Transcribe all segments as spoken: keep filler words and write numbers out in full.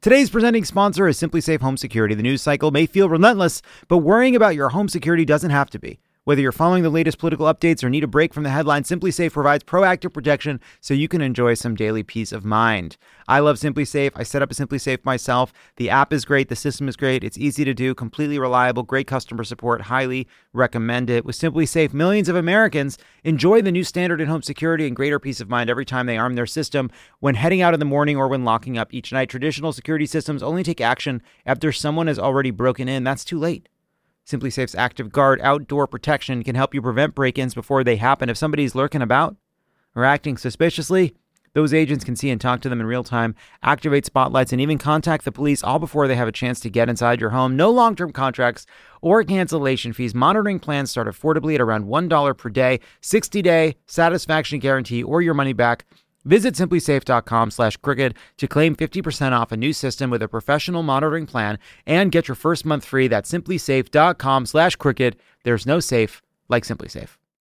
Today's presenting sponsor is SimpliSafe Home Security. The news cycle may feel relentless, but worrying about your home security doesn't have to be. Whether you're following the latest political updates or need a break from the headlines, SimpliSafe provides proactive protection so you can enjoy some daily peace of mind. I love SimpliSafe. I set up a SimpliSafe myself. The app is great. The system is great. It's easy to do, completely reliable, great customer support. Highly recommend it. With SimpliSafe, millions of Americans enjoy the new standard in home security and greater peace of mind every time they arm their system when heading out in the morning or when locking up each night. Traditional security systems only take action after someone has already broken in. That's too late. SimpliSafe's Active Guard outdoor protection can help you prevent break-ins before they happen. If somebody's lurking about or acting suspiciously, those agents can see and talk to them in real time, activate spotlights, and even contact the police all before they have a chance to get inside your home. No long-term contracts or cancellation fees. Monitoring plans start affordably at around one dollar per day, sixty-day satisfaction guarantee, or your money back. Visit SimpliSafe.com slash crooked to claim fifty percent off a new system with a professional monitoring plan and get your first month free. That's SimpliSafe.com slash crooked. There's no safe like SimpliSafe.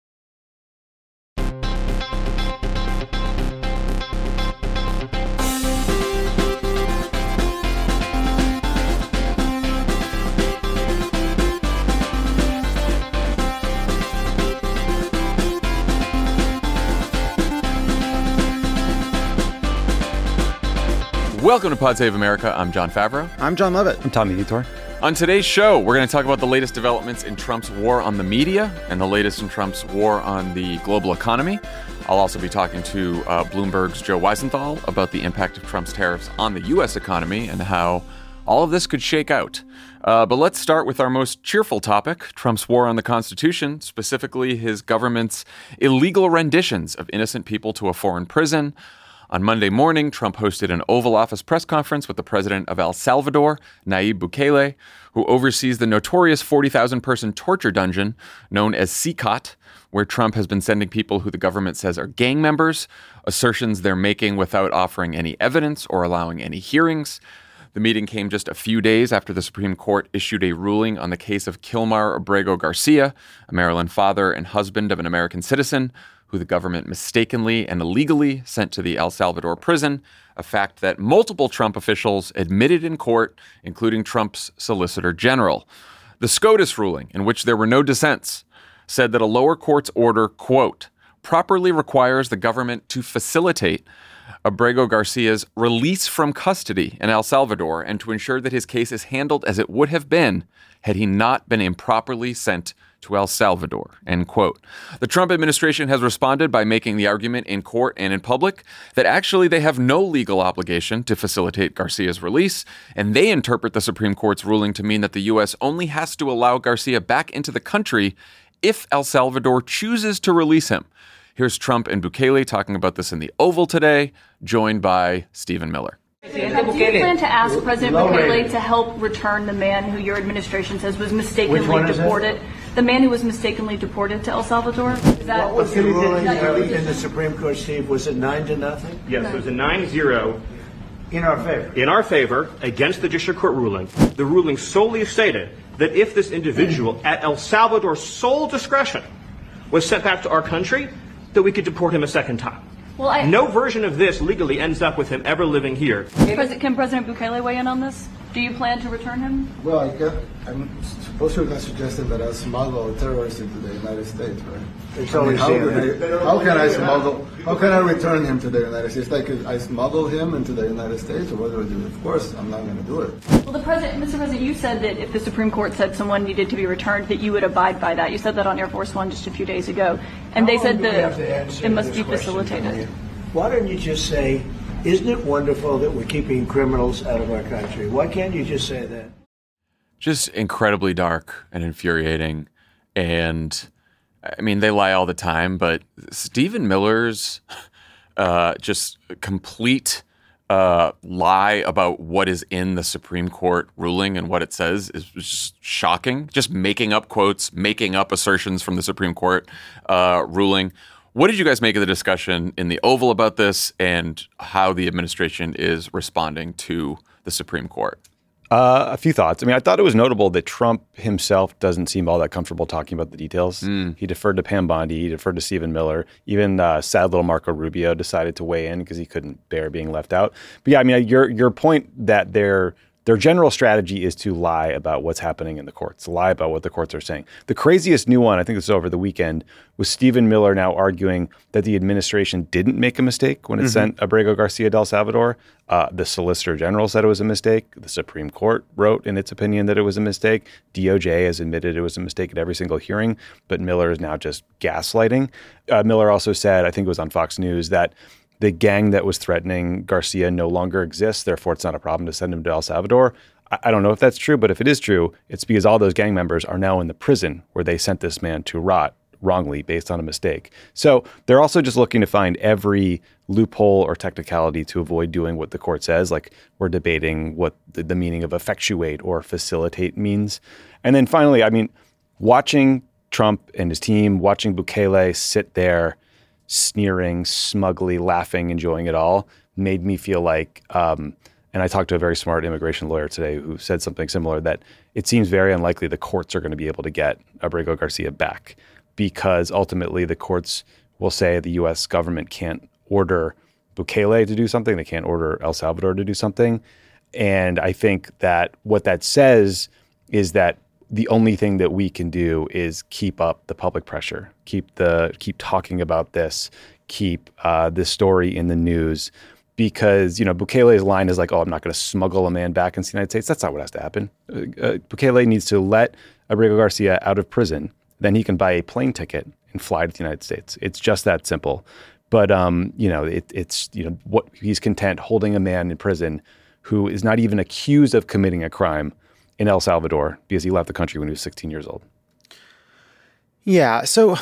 Welcome to Pod Save America. I'm John Favreau. I'm John Levitt. I'm Tommy Vitor. On today's show, we're going to talk about the latest developments in Trump's war on the media and the latest in Trump's war on the global economy. I'll also be talking to uh, Bloomberg's Joe Weisenthal about the impact of Trump's tariffs on the U S economy and how all of this could shake out. Uh, but let's start with our most cheerful topic, Trump's war on the Constitution, specifically his government's illegal renditions of innocent people to a foreign prison. On Monday morning, Trump hosted an Oval Office press conference with the president of El Salvador, Nayib Bukele, who oversees the notorious forty thousand person torture dungeon known as C C O T, where Trump has been sending people who the government says are gang members, assertions they're making without offering any evidence or allowing any hearings. The meeting came just a few days after the Supreme Court issued a ruling on the case of Kilmar Abrego Garcia, a Maryland father and husband of an American citizen, who the government mistakenly and illegally sent to the El Salvador prison, a fact that multiple Trump officials admitted in court, including Trump's Solicitor General. The SCOTUS ruling, in which there were no dissents, said that a lower court's order, quote, properly requires the government to facilitate Abrego Garcia's release from custody in El Salvador and to ensure that his case is handled as it would have been had he not been improperly sent to El Salvador, end quote. The Trump administration has responded by making the argument in court and in public that actually they have no legal obligation to facilitate Garcia's release, and they interpret the Supreme Court's ruling to mean that the U S only has to allow Garcia back into the country if El Salvador chooses to release him. Here's Trump and Bukele talking about this in the Oval today, joined by Stephen Miller. Do you plan to ask President Bukele to help return the man who your administration says was mistakenly deported? The man who was mistakenly deported to El Salvador? Is that what was the ruling in the Supreme Court, Steve? Was it nine to nothing? Yes, it was a nine zero. In our favor? In our favor, against the district court ruling. The ruling solely stated that if this individual, at El Salvador's sole discretion, was sent back to our country, that we could deport him a second time. Well, I, no version of this legally ends up with him ever living here. President, can President Bukele weigh in on this? Do you plan to return him? Well, I guess, I'm supposed to have suggested that I smuggle terrorists into the United States, right? It's I mean, how, can I, how can I smuggle? How can I return him to the United States? Like, I smuggle him into the United States, or what do I do? Of course, I'm not going to do it. Well, the president, Mister President, you said that if the Supreme Court said someone needed to be returned, that you would abide by that. You said that on Air Force One just a few days ago, and they said that it must be facilitated. Why don't you just say, isn't it wonderful that we're keeping criminals out of our country? Why can't you just say that? Just incredibly dark and infuriating. And I mean, they lie all the time, but Stephen Miller's uh, just complete uh, lie about what is in the Supreme Court ruling and what it says is just shocking. Just making up quotes, making up assertions from the Supreme Court uh, ruling. What did you guys make of the discussion in the Oval about this and how the administration is responding to the Supreme Court? Uh, a few thoughts. I mean, I thought it was notable that Trump himself doesn't seem all that comfortable talking about the details. Mm. He deferred to Pam Bondi. He deferred to Stephen Miller. Even uh, sad little Marco Rubio decided to weigh in because he couldn't bear being left out. But yeah, I mean, your your point that their their general strategy is to lie about what's happening in the courts, lie about what the courts are saying. The craziest new one, I think this was over the weekend, was Stephen Miller now arguing that the administration didn't make a mistake when it mm-hmm. sent Abrego Garcia de El Salvador. Uh, the Solicitor General said it was a mistake. The Supreme Court wrote in its opinion that it was a mistake. D O J has admitted it was a mistake at every single hearing, but Miller is now just gaslighting. Uh, Miller also said, I think it was on Fox News, that the gang that was threatening Garcia no longer exists, therefore it's not a problem to send him to El Salvador. I, I don't know if that's true, but if it is true, it's because all those gang members are now in the prison where they sent this man to rot wrongly based on a mistake. So they're also just looking to find every loophole or technicality to avoid doing what the court says. Like we're debating what the, the meaning of effectuate or facilitate means. And then finally, I mean, watching Trump and his team, watching Bukele sit there sneering, smugly laughing, enjoying it all, made me feel like, um, and I talked to a very smart immigration lawyer today who said something similar, that it seems very unlikely the courts are going to be able to get Abrego Garcia back, because ultimately the courts will say the U S government can't order Bukele to do something. They can't order El Salvador to do something. And I think that what that says is that the only thing that we can do is keep up the public pressure, keep the keep talking about this, keep uh, this story in the news, because, you know, Bukele's line is like, oh, I'm not going to smuggle a man back into the United States. That's not what has to happen. Uh, uh, Bukele needs to let Abrego Garcia out of prison. Then he can buy a plane ticket and fly to the United States. It's just that simple. But, um, you know, it, it's, you know, what he's content holding a man in prison who is not even accused of committing a crime in El Salvador because he left the country when he was sixteen years old. Yeah, so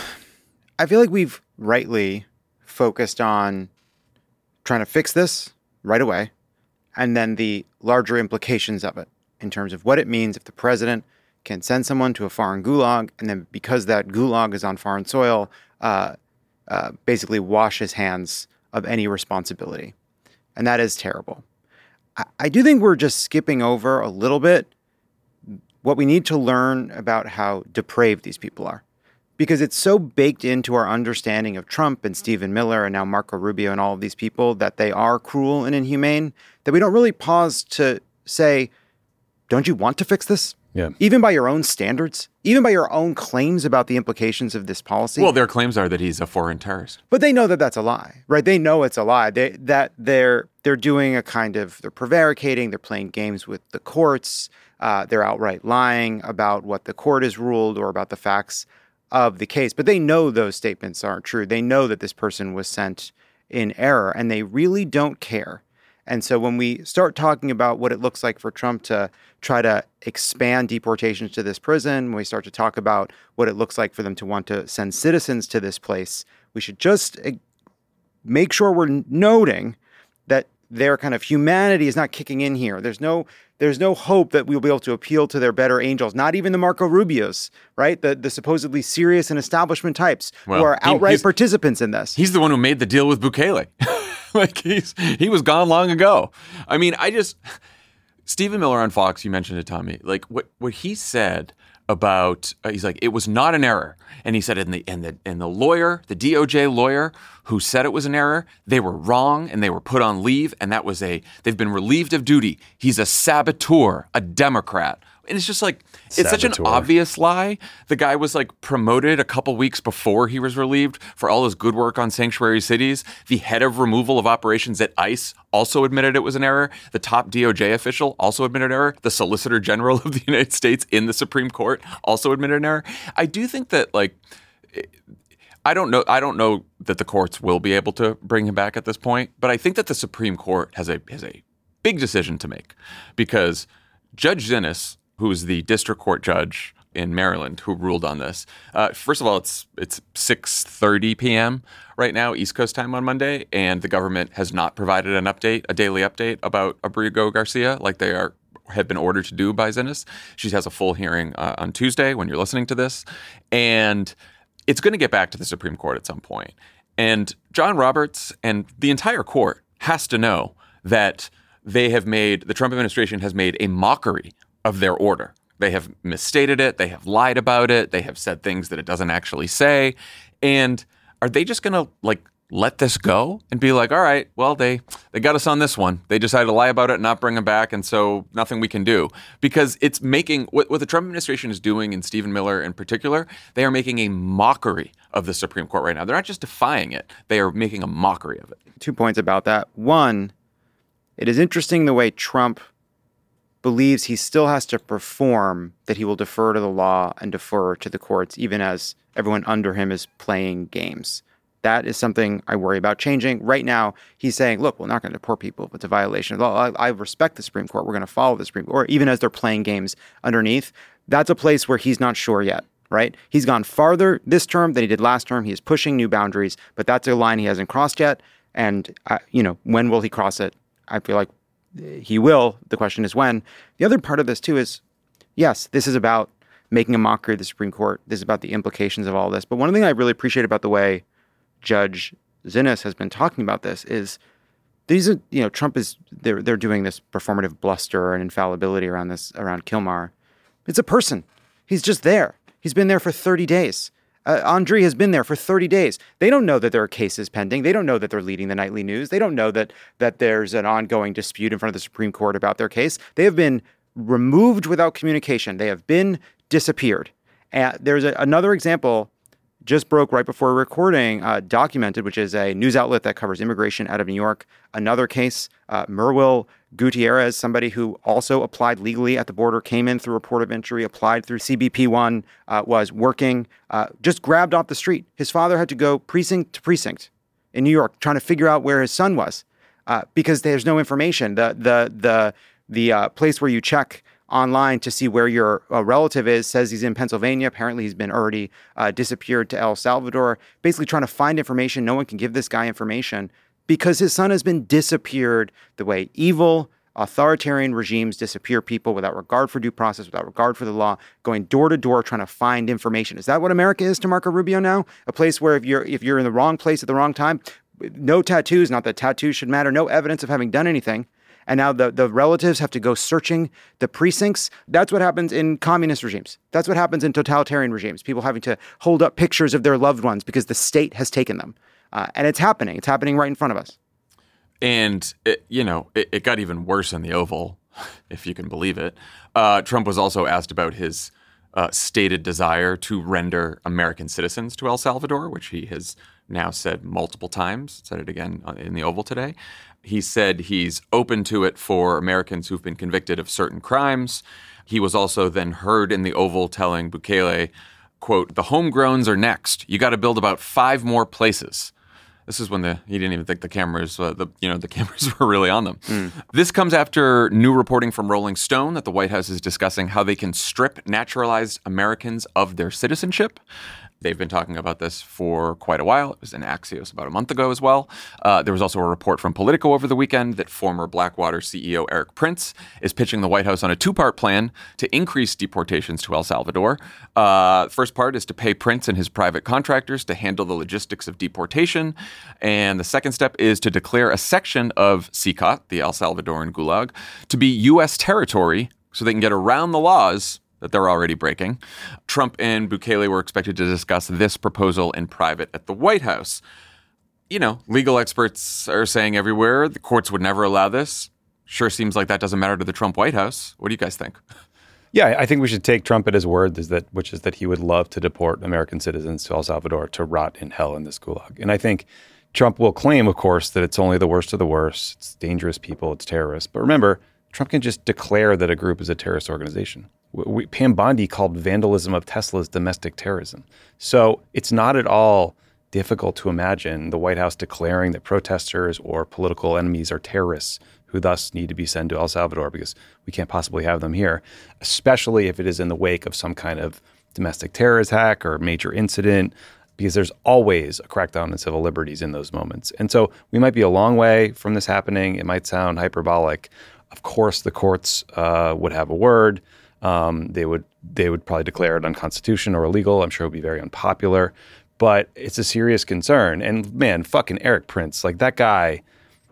I feel like we've rightly focused on trying to fix this right away, and then the larger implications of it in terms of what it means if the president can send someone to a foreign gulag, and then because that gulag is on foreign soil, uh, uh, basically wash his hands of any responsibility. And that is terrible. I, I do think we're just skipping over a little bit what we need to learn about how depraved these people are, because it's so baked into our understanding of Trump and Stephen Miller and now Marco Rubio and all of these people that they are cruel and inhumane that we don't really pause to say, don't you want to fix this? Yeah. Even by your own standards, even by your own claims about the implications of this policy. Well, their claims are that he's a foreign terrorist. But they know that that's a lie, right? They know it's a lie. They that they're they're doing a kind of, they're prevaricating, they're playing games with the courts. Uh, they're outright lying about what the court has ruled or about the facts of the case. But they know those statements aren't true. They know that this person was sent in error, and they really don't care. And so when we start talking about what it looks like for Trump to try to expand deportations to this prison, when we start to talk about what it looks like for them to want to send citizens to this place, we should just make sure we're noting that their kind of humanity is not kicking in here. There's no there's no hope that we'll be able to appeal to their better angels, not even the Marco Rubios, right? The the supposedly serious and establishment types well, who are outright he, participants in this. He's the one who made the deal with Bukele. Like he's he was gone long ago. I mean, I just Stephen Miller on Fox, you mentioned it, Tommy. Like what what he said about uh, he's like, it was not an error. And he said, and the and the and the lawyer, the D O J lawyer who said it was an error, they were wrong and they were put on leave, and that was a they've been relieved of duty. He's a saboteur, a Democrat. And it's just like, it's Saboteur. Such an obvious lie. The guy was like promoted a couple weeks before he was relieved for all his good work on sanctuary cities. The head of removal of operations at ICE also admitted it was an error. The top D O J official also admitted error. The Solicitor General of the United States in the Supreme Court also admitted an error. I do think that like, I don't know. I don't know that the courts will be able to bring him back at this point, but I think that the Supreme Court has a has a big decision to make, because Judge Zinnes, who is the district court judge in Maryland who ruled on this. Uh, first of all, it's it's six thirty p.m. right now, East Coast time on Monday, and the government has not provided an update, a daily update about Abrego Garcia like they are have been ordered to do by Zinnes. She has a full hearing uh, on Tuesday when you're listening to this, and it's going to get back to the Supreme Court at some point. And John Roberts and the entire court has to know that they have made, the Trump administration has made a mockery of their order. They have misstated it. They have lied about it. They have said things that it doesn't actually say. And are they just going to like let this go and be like, all right, well, they, they got us on this one. They decided to lie about it and not bring them back. And so nothing we can do, because it's making what, what the Trump administration is doing, and Stephen Miller in particular, they are making a mockery of the Supreme Court right now. They're not just defying it. They are making a mockery of it. Two points about that. One, it is interesting the way Trump believes he still has to perform, that he will defer to the law and defer to the courts, even as everyone under him is playing games. That is something I worry about changing. Right now, he's saying, look, we're not going to deport people if it's a violation of the law. I, I respect the Supreme Court. We're going to follow the Supreme Court, or even as they're playing games underneath. That's a place where he's not sure yet, right? He's gone farther this term than he did last term. He is pushing new boundaries, but that's a line he hasn't crossed yet. And, uh, you know, when will he cross it? I feel like he will. The question is when. The other part of this, too, is, yes, this is about making a mockery of the Supreme Court. This is about the implications of all this. But one thing I really appreciate about the way Judge Zinnes has been talking about this is these are, you know, Trump is, they're, they're doing this performative bluster and infallibility around this, around Kilmar. It's a person. He's just there. He's been there for thirty days. Uh, Andriy has been there for thirty days. They don't know that there are cases pending. They don't know that they're leading the nightly news. They don't know that that there's an ongoing dispute in front of the Supreme Court about their case. They have been removed without communication. They have been disappeared. And there's a, another example just broke right before recording, uh, Documented, which is a news outlet that covers immigration out of New York. Another case, uh, Merwil Gutierrez, somebody who also applied legally at the border, came in through a port of entry, applied through C B P one, uh, was working, uh, just grabbed off the street. His father had to go precinct to precinct in New York trying to figure out where his son was uh, because there's no information. The the the the uh, place where you check online to see where your uh, relative is says he's in Pennsylvania. Apparently, he's been already uh, disappeared to El Salvador, basically trying to find information. No one can give this guy information because his son has been disappeared the way evil, authoritarian regimes disappear people without regard for due process, without regard for the law, going door to door trying to find information. Is that what America is to Marco Rubio now? A place where if you're if you're in the wrong place at the wrong time, no tattoos, not that tattoos should matter, no evidence of having done anything. And now the, the relatives have to go searching the precincts. That's what happens in communist regimes. That's what happens in totalitarian regimes. People having to hold up pictures of their loved ones because the state has taken them. Uh, and it's happening. It's happening right in front of us. And, it, you know, it, it got even worse in the Oval, if you can believe it. Uh, Trump was also asked about his uh, stated desire to render American citizens to El Salvador, which he has now said multiple times, said it again in the Oval today. He said he's open to it for Americans who've been convicted of certain crimes. He was also then heard in the Oval telling Bukele, quote, the homegrowns are next. You got to build about five more places. This is when the he didn't even think the cameras, uh, the you know, the cameras were really on them. Mm. This comes after new reporting from Rolling Stone that the White House is discussing how they can strip naturalized Americans of their citizenship. They've been talking about this for quite a while. It was in Axios about a month ago as well. Uh, there was also a report from Politico over the weekend that former Blackwater C E O Eric Prince is pitching the White House on a two-part plan to increase deportations to El Salvador. Uh, first part is to pay Prince and his private contractors to handle the logistics of deportation. And the second step is to declare a section of C C O T, the El Salvadoran Gulag, to be U S territory so they can get around the laws that they're already breaking. Trump and Bukele were expected to discuss this proposal in private at the White House. You know, legal experts are saying everywhere the courts would never allow this. Sure seems like that doesn't matter to the Trump White House. What do you guys think? Yeah, I think we should take Trump at his word, is that, which is that he would love to deport American citizens to El Salvador to rot in hell in this gulag. And I think Trump will claim, of course, that it's only the worst of the worst. It's dangerous people. It's terrorists. But remember, Trump can just declare that a group is a terrorist organization. We, Pam Bondi called vandalism of Teslas domestic terrorism. So it's not at all difficult to imagine the White House declaring that protesters or political enemies are terrorists who thus need to be sent to El Salvador because we can't possibly have them here, especially if it is in the wake of some kind of domestic terror attack or major incident, because there's always a crackdown on civil liberties in those moments. And so we might be a long way from this happening. It might sound hyperbolic. Of course, the courts uh, would have a word. Um, they would they would probably declare it unconstitutional or illegal. I'm sure it would be very unpopular, but it's a serious concern. And man, fucking Eric Prince, like that guy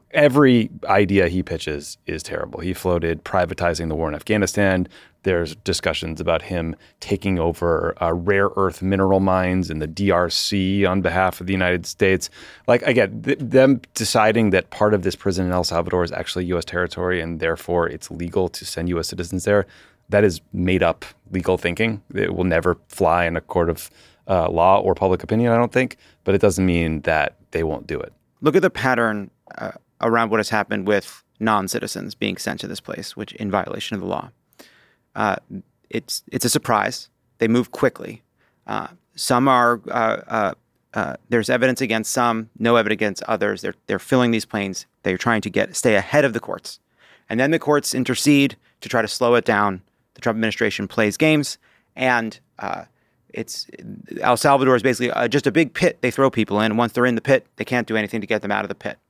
every idea he pitches is terrible. He floated privatizing the war in Afghanistan. There's discussions about him taking over uh, rare earth mineral mines in the D R C on behalf of the United States. Like, again, th- them deciding that part of this prison in El Salvador is actually U S territory and therefore it's legal to send U S citizens there, that is made up legal thinking. It will never fly in a court of uh, law or public opinion, I don't think, but it doesn't mean that they won't do it. Look at the pattern uh, around what has happened with non-citizens being sent to this place, which in violation of the law. Uh, it's it's a surprise. They move quickly. Uh, some are uh, uh, uh, there's evidence against some, no evidence against others. They're they're filling these planes. They're trying to get stay ahead of the courts, and then the courts intercede to try to slow it down. The Trump administration plays games, and uh, it's El Salvador is basically uh, just a big pit they throw people in. Once they're in the pit, they can't do anything to get them out of the pit.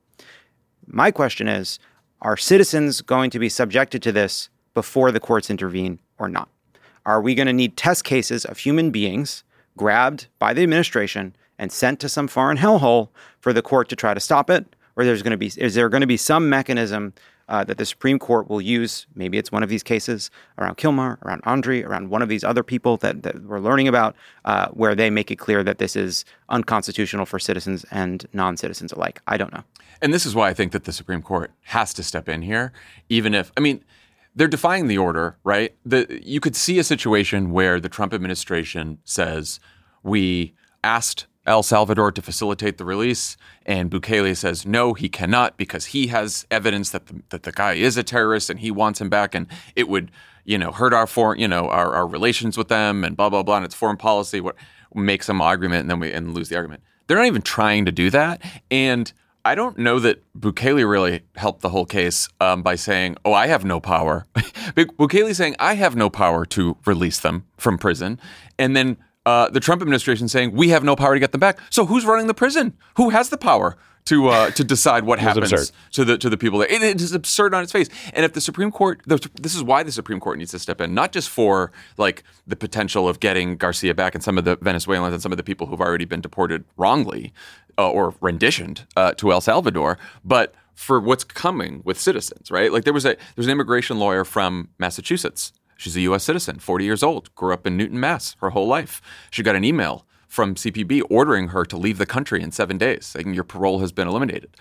My question is, are citizens going to be subjected to this before the courts intervene or not? Are we going to need test cases of human beings grabbed by the administration and sent to some foreign hellhole for the court to try to stop it? Or there's going to be is there going to be some mechanism uh, that the Supreme Court will use? Maybe it's one of these cases around Kilmar, around Andre, around one of these other people that, that we're learning about, uh, where they make it clear that this is unconstitutional for citizens and non-citizens alike. I don't know. And this is why I think that the Supreme Court has to step in here, even if, I mean, they're defying the order, right? The, you could see a situation where the Trump administration says, we asked El Salvador to facilitate the release, and Bukele says, no, he cannot because he has evidence that the, that the guy is a terrorist and he wants him back, and it would, you know, hurt our foreign, you know, our, our relations with them and blah, blah, blah, and it's foreign policy, what make some argument and then we and lose the argument. They're not even trying to do that, and I don't know that Bukele really helped the whole case um, by saying, oh, I have no power. Bukele saying, I have no power to release them from prison. And then uh, the Trump administration saying, we have no power to get them back. So who's running the prison? Who has the power to uh, to decide what happens absurd. to the to the people there? It, it is absurd on its face. And if the Supreme Court, the, this is why the Supreme Court needs to step in, not just for like the potential of getting Garcia back and some of the Venezuelans and some of the people who've already been deported wrongly, Uh, or renditioned uh, to El Salvador, but for what's coming with citizens, right? Like there was a there's an immigration lawyer from Massachusetts. She's a U S citizen, forty years old, grew up in Newton, Mass, her whole life. She got an email from C P B ordering her to leave the country in seven days, saying your parole has been eliminated.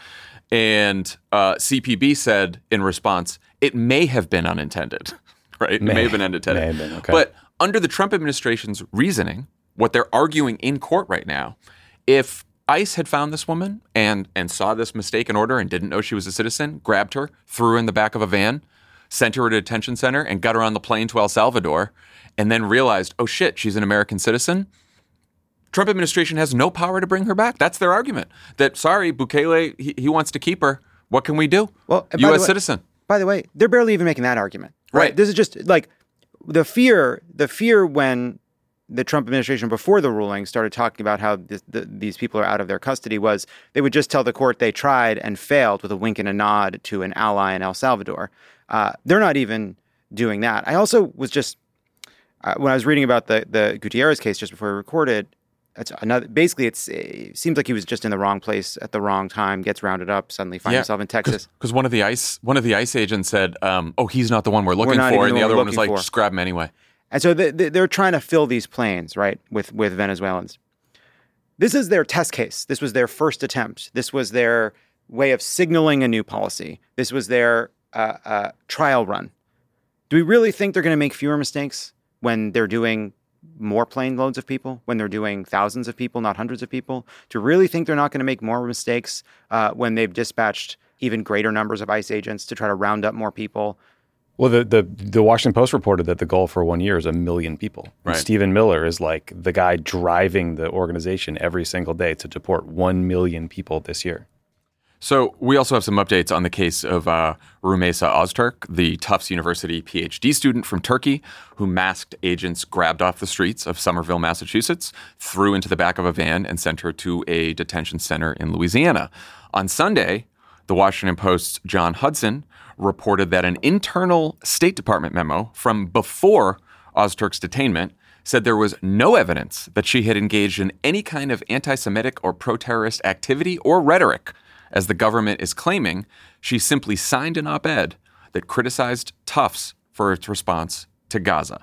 And uh, C P B said in response, it may have been unintended, right? May, it may have been unintended. May have been, okay. But under the Trump administration's reasoning, what they're arguing in court right now, if ICE had found this woman and and saw this mistaken order and didn't know she was a citizen, grabbed her, threw her in the back of a van, sent her to a detention center and got her on the plane to El Salvador, and then realized, oh shit, she's an American citizen. Trump administration has no power to bring her back. That's their argument. That, sorry, Bukele, he, he wants to keep her. What can we do? Well, U S way, citizen. By the way, they're barely even making that argument. Right. Right. This is just like the fear, the fear when the Trump administration before the ruling started talking about how this, the, these people are out of their custody was they would just tell the court they tried and failed with a wink and a nod to an ally in El Salvador. Uh, they're not even doing that. I also was just, uh, when I was reading about the, the Gutierrez case just before we recorded, it's another, basically it's, it seems like he was just in the wrong place at the wrong time, gets rounded up, suddenly finds Yeah, himself in Texas. Because one of the ICE one of the ICE agents said, um, oh, he's not the one we're looking not for. even And the the one other we're one was like, looking for. just grab him anyway. And so they, they're trying to fill these planes, right, with, with Venezuelans. This is their test case. This was their first attempt. This was their way of signaling a new policy. This was their uh, uh, trial run. Do we really think they're going to make fewer mistakes when they're doing more plane loads of people, when they're doing thousands of people, not hundreds of people? Do you really think they're not going to make more mistakes uh, when they've dispatched even greater numbers of ICE agents to try to round up more people? Well, the, the the Washington Post reported that the goal for one year is a million people. Right. Stephen Miller is like the guy driving the organization every single day to deport one million people this year. So we also have some updates on the case of uh, Rumeysa Öztürk, the Tufts University PhD student from Turkey who masked agents grabbed off the streets of Somerville, Massachusetts, threw into the back of a van and sent her to a detention center in Louisiana. On Sunday, the Washington Post's John Hudson reported that an internal State Department memo from before Öztürk's detainment said there was no evidence that she had engaged in any kind of anti-Semitic or pro-terrorist activity or rhetoric as the government is claiming she simply signed an op-ed that criticized Tufts for its response to Gaza.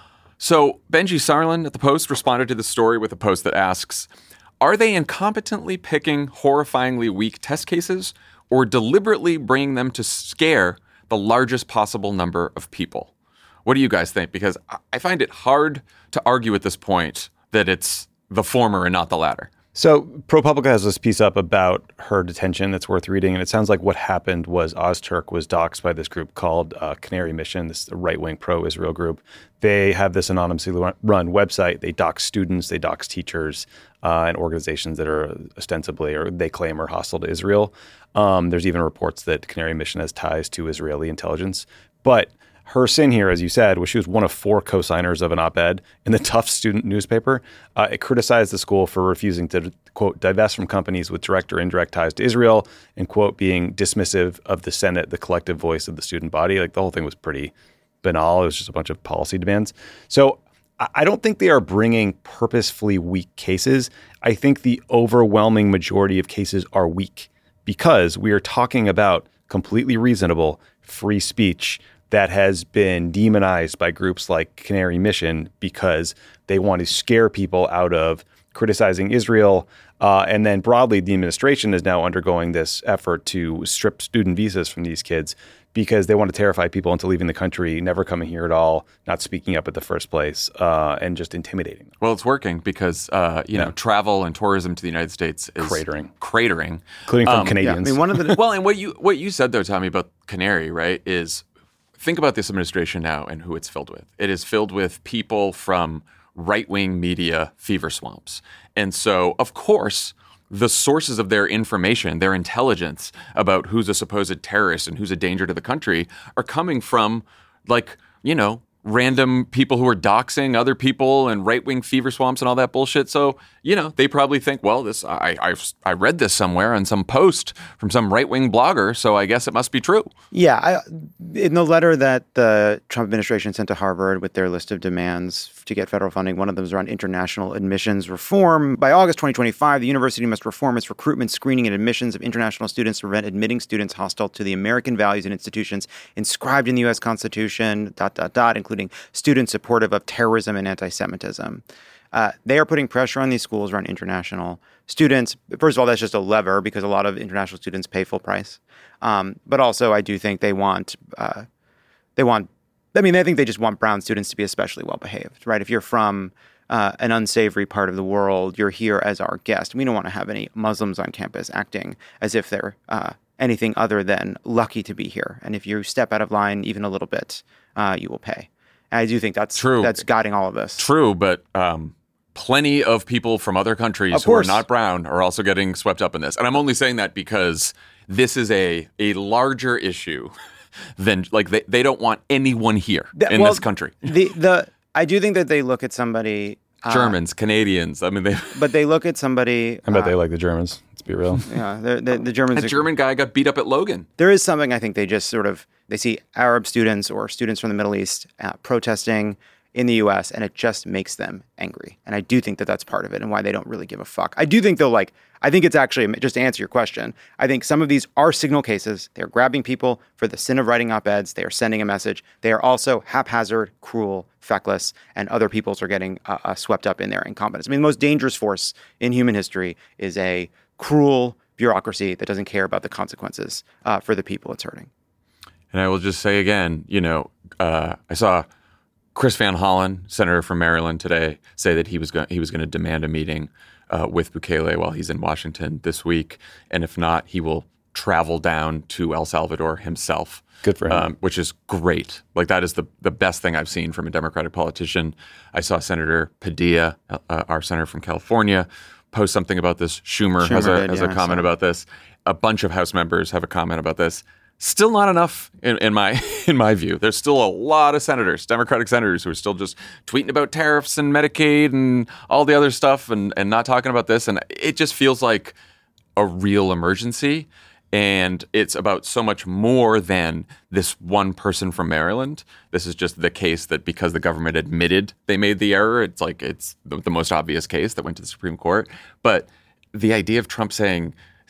So Benji Sarlin at The Post responded to the story with a post that asks, are they incompetently picking horrifyingly weak test cases or deliberately bringing them to scare the largest possible number of people? What do you guys think? Because I find it hard to argue at this point that it's the former and not the latter. So ProPublica has this piece up about her detention that's worth reading, and it sounds like what happened was Ozturk was doxxed by this group called uh, Canary Mission, this right-wing pro-Israel group. They have this anonymously run website. They dox students, they dox teachers, uh, and organizations that are ostensibly, or they claim, are hostile to Israel. Um, there's even reports that Canary Mission has ties to Israeli intelligence. But her sin here, as you said, was she was one of four co-signers of an op-ed in the Tufts student newspaper. Uh, it criticized the school for refusing to, quote, divest from companies with direct or indirect ties to Israel and, quote, being dismissive of the Senate, the collective voice of the student body. Like, the whole thing was pretty banal. It was just a bunch of policy demands. So I don't think they are bringing purposefully weak cases. I think the overwhelming majority of cases are weak because we are talking about completely reasonable free speech that has been demonized by groups like Canary Mission because they want to scare people out of criticizing Israel. Uh, and then broadly, the administration is now undergoing this effort to strip student visas from these kids because they want to terrify people into leaving the country, never coming here at all, not speaking up at the first place, uh, and just intimidating them. Well, it's working because, uh, you Yeah. know, travel and tourism to the United States is Cratering. Cratering. Including from Um, Canadians. I mean, one of the Well, and what you what you said, though, Tommy, about Canary, right, is think about this administration now and who it's filled with. It is filled with people from right-wing media fever swamps. And so, of course, the sources of their information, their intelligence about who's a supposed terrorist and who's a danger to the country are coming from, like, you know, random people who are doxing other people and right-wing fever swamps and all that bullshit. So, you know, they probably think, well, this I I, I read this somewhere on some post from some right-wing blogger, so I guess it must be true. Yeah, I, in the letter that the Trump administration sent to Harvard with their list of demands to get federal funding, one of them is around international admissions reform. By August twenty twenty-five, the university must reform its recruitment, screening, and admissions of international students to prevent admitting students hostile to the American values and institutions inscribed in the U S Constitution, dot, dot, dot, including students supportive of terrorism and anti-Semitism. Uh, they are putting pressure on these schools around international students. First of all, that's just a lever because a lot of international students pay full price. Um, but also, I do think they want, uh, they want, I mean, I think they just want brown students to be especially well behaved, right? If you're from uh, an unsavory part of the world, you're here as our guest. We don't want to have any Muslims on campus acting as if they're uh, anything other than lucky to be here. And if you step out of line even a little bit, uh, you will pay. And I do think that's True. That's guiding all of this. True, but um, plenty of people from other countries Of who are course. not brown are also getting swept up in this. And I'm only saying that because this is a a larger issue than, like, they, they don't want anyone here That- in well, this country. The the I do think that they look at somebody uh, Germans, Canadians. I mean, they, but they look at somebody. I bet uh, they like the Germans. Let's be real. Yeah, the, the, the Germans. a are- German guy got beat up at Logan. There is something I think they just sort of they see Arab students or students from the Middle East uh, protesting in the U S and it just makes them angry. And I do think that that's part of it and why they don't really give a fuck. I do think they'll like. I think it's actually, just to answer your question, I think some of these are signal cases. They're grabbing people for the sin of writing op-eds. They are sending a message. They are also haphazard, cruel, feckless, and other peoples are getting uh, uh, swept up in their incompetence. I mean, the most dangerous force in human history is a cruel bureaucracy that doesn't care about the consequences uh, for the people it's hurting. And I will just say again, you know, uh, I saw Chris Van Hollen, senator from Maryland, today say that he was going he was going to demand a meeting uh, with Bukele while he's in Washington this week, and if not, he will travel down to El Salvador himself. Good for him. Um, which is great. Like, that is the the best thing I've seen from a Democratic politician. I saw Senator Padilla, uh, our senator from California, post something about this. Schumer, Schumer has a did, has yeah, a I comment saw. about this. A bunch of House members have a comment about this. Still not enough in, in my in my view. There's still a lot of senators, Democratic senators, who are still just tweeting about tariffs and Medicaid and all the other stuff and, and not talking about this. And it just feels like a real emergency. And it's about so much more than this one person from Maryland. This is just the case that because the government admitted they made the error, it's like it's the, the most obvious case that went to the Supreme Court. But the idea of Trump saying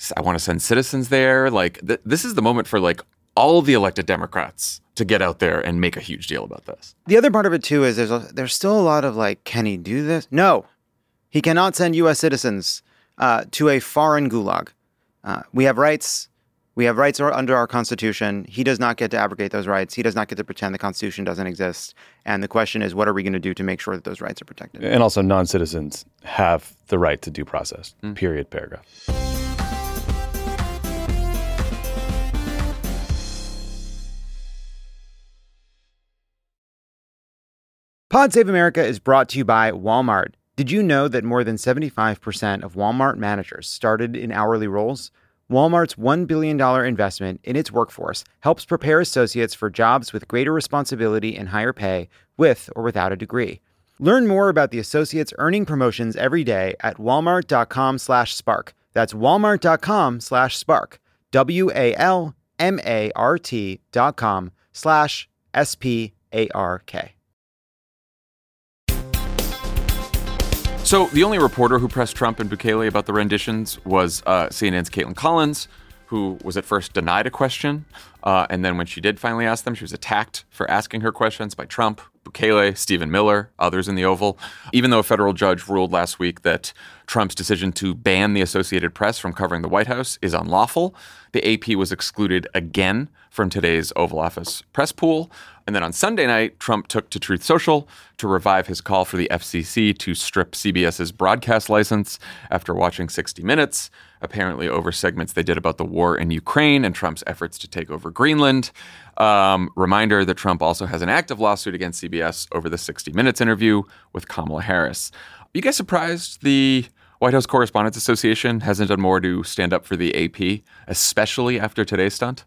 I want to send citizens there. Like th- this is the moment for like all the elected Democrats to get out there and make a huge deal about this. The other part of it, too, is there's, a, there's still a lot of like, can he do this? No, he cannot send U S citizens uh, to a foreign gulag. Uh, we have rights. We have rights under our Constitution. He does not get to abrogate those rights. He does not get to pretend the Constitution doesn't exist. And the question is, what are we going to do to make sure that those rights are protected? And also, non-citizens have the right to due process, mm. period, paragraph. Pod Save America is brought to you by Walmart. Did you know that more than seventy-five percent of Walmart managers started in hourly roles? Walmart's one billion dollars investment in its workforce helps prepare associates for jobs with greater responsibility and higher pay, with or without a degree. Learn more about the associates earning promotions every day at walmart.com slash spark. That's walmart.com slash spark. W-A-L-M-A-R-T dot com slash S-P-A-R-K. So the only reporter who pressed Trump and Bukele about the renditions was uh, C N N's Caitlin Collins, who was at first denied a question. Uh, and then when she did finally ask them, she was attacked for asking her questions by Trump, Bukele, Stephen Miller, others in the Oval. Even though a federal judge ruled last week that Trump's decision to ban the Associated Press from covering the White House is unlawful, the A P was excluded again from today's Oval Office press pool. And then on Sunday night, Trump took to Truth Social to revive his call for the F C C to strip CBS's broadcast license after watching sixty minutes, apparently over segments they did about the war in Ukraine and Trump's efforts to take over Greenland. Um, reminder that Trump also has an active lawsuit against C B S over the sixty minutes interview with Kamala Harris. Are you guys surprised the White House Correspondents Association hasn't done more to stand up for the A P, especially after today's stunt?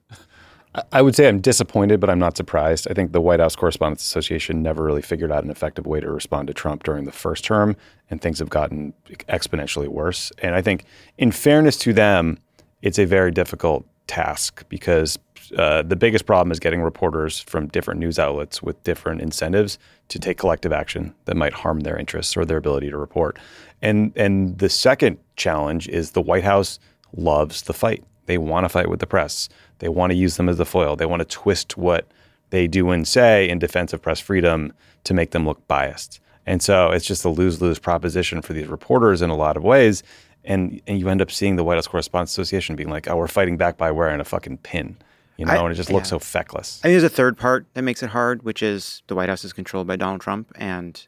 I would say I'm disappointed, but I'm not surprised. I think the White House Correspondents Association never really figured out an effective way to respond to Trump during the first term, and things have gotten exponentially worse. And I think, in fairness to them, it's a very difficult task because uh, the biggest problem is getting reporters from different news outlets with different incentives to take collective action that might harm their interests or their ability to report. And and the second challenge is the White House loves the fight. They want to fight with the press. They want to use them as the foil. They want to twist what they do and say in defense of press freedom to make them look biased. And so it's just a lose-lose proposition for these reporters in a lot of ways. And and you end up seeing the White House Correspondents Association being like, oh, we're fighting back by wearing a fucking pin. You know, I, and it just looks yeah. so feckless. I think there's a third part that makes it hard, which is the White House is controlled by Donald Trump. And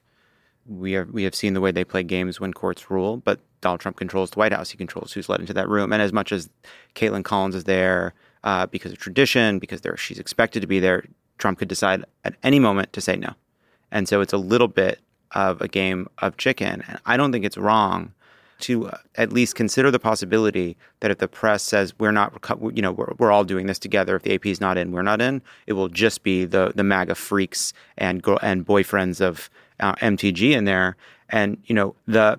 we are we have seen the way they play games when courts rule. But Donald Trump controls the White House. He controls who's let into that room. And as much as Caitlin Collins is there uh, because of tradition, because there she's expected to be there, Trump could decide at any moment to say no. And so it's a little bit of a game of chicken. And I don't think it's wrong to uh, at least consider the possibility that if the press says we're not, you know, we're, we're all doing this together, if the A P is not in, we're not in, it will just be the the MAGA freaks and girl, and boyfriends of uh, M T G in there. And, you know, the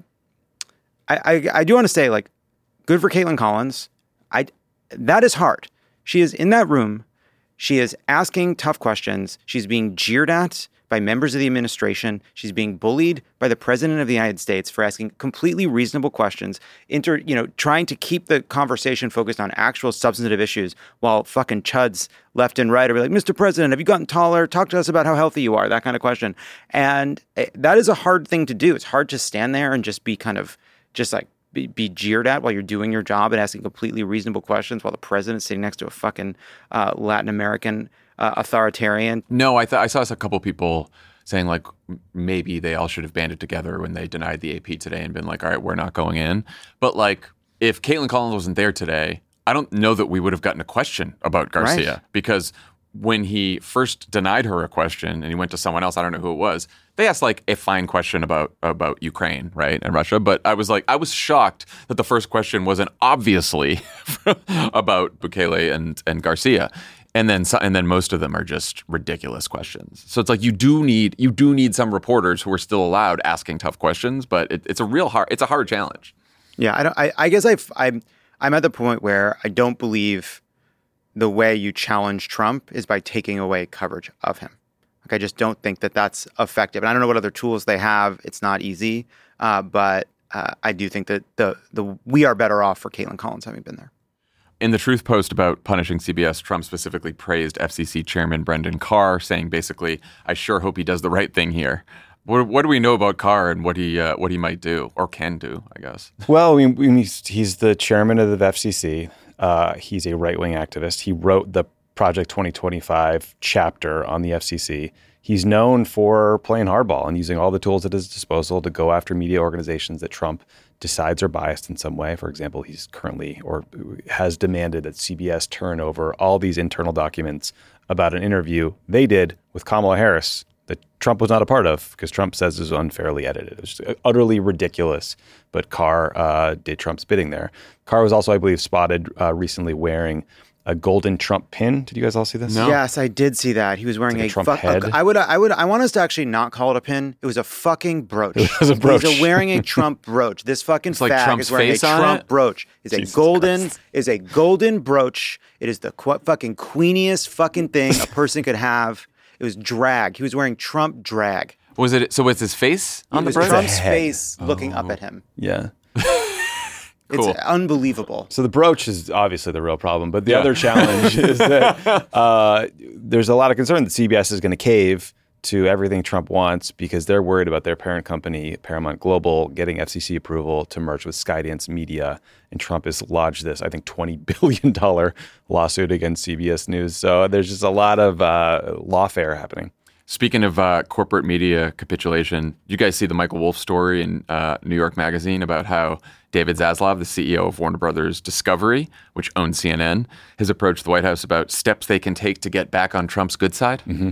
I, I, I do want to say, like, good for Caitlin Collins. I that is hard. She is in that room. She is asking tough questions. She's being jeered at by members of the administration. She's being bullied by the president of the United States for asking completely reasonable questions, inter, you know, trying to keep the conversation focused on actual substantive issues while fucking chuds left and right are like, Mister President, have you gotten taller? Talk to us about how healthy you are, that kind of question. And that is a hard thing to do. It's hard to stand there and just be kind of just like be, be jeered at while you're doing your job and asking completely reasonable questions while the president's sitting next to a fucking uh, Latin American Uh, authoritarian. No, I th- I saw a couple people saying like maybe they all should have banded together when they denied the A P today and been like, all right, we're not going in. But like if Caitlin Collins wasn't there today, I don't know that we would have gotten a question about Garcia right. Because when he first denied her a question and he went to someone else, I don't know who it was, they asked like a fine question about about Ukraine, right, and Russia. But I was like, I was shocked that the first question wasn't obviously about Bukele and, and Garcia. And then, and then most of them are just ridiculous questions. So it's like you do need you do need some reporters who are still allowed asking tough questions, but it, it's a real hard it's a hard challenge. Yeah, I don't. I, I guess I've, I'm I'm at the point where I don't believe the way you challenge Trump is by taking away coverage of him. Like I just don't think that that's effective. And I don't know what other tools they have. It's not easy, uh, but uh, I do think that the the we are better off for Caitlin Collins having been there. In the Truth post about punishing C B S, Trump specifically praised F C C Chairman Brendan Carr, saying basically, I sure hope he does the right thing here. What, what do we know about Carr and what he uh, what he might do or can do, I guess? Well, I mean, he's, he's the chairman of the F C C. Uh, he's a right-wing activist. He wrote the Project twenty twenty-five chapter on the F C C. He's known for playing hardball and using all the tools at his disposal to go after media organizations that Trump decides are biased in some way. For example, he's currently or has demanded that C B S turn over all these internal documents about an interview they did with Kamala Harris that Trump was not a part of because Trump says it was unfairly edited. It was just utterly ridiculous, but Carr uh, did Trump's bidding there. Carr was also, I believe, spotted uh, recently wearing a golden Trump pin. Did you guys all see this? No. Yes, I did see that. He was wearing like a a, Trump fuck. head. I would, I would, I want us to actually not call it a pin. It was a fucking brooch. It was a brooch. He was wearing a Trump brooch. This fucking It's like fag Trump's is wearing a face on Trump it? brooch. It's a Jesus golden, Christ. is a golden brooch. It is the qu- fucking queeniest fucking thing a person could have. It was drag. He was wearing Trump drag. Was it so? Was his face on It the was brooch? Trump's head. face looking up at him. Yeah. Cool. It's unbelievable. So the brooch is obviously the real problem, but the Yeah. other challenge is that uh, there's a lot of concern that C B S is going to cave to everything Trump wants because they're worried about their parent company, Paramount Global, getting F C C approval to merge with Skydance Media. And Trump has lodged this, I think, twenty billion dollars lawsuit against C B S News. So there's just a lot of uh, lawfare happening. Speaking of uh, corporate media capitulation, you guys see the Michael Wolff story in uh, New York Magazine about how David Zaslav, the C E O of Warner Brothers Discovery, which owns C N N, has approached the White House about steps they can take to get back on Trump's good side? Mm-hmm.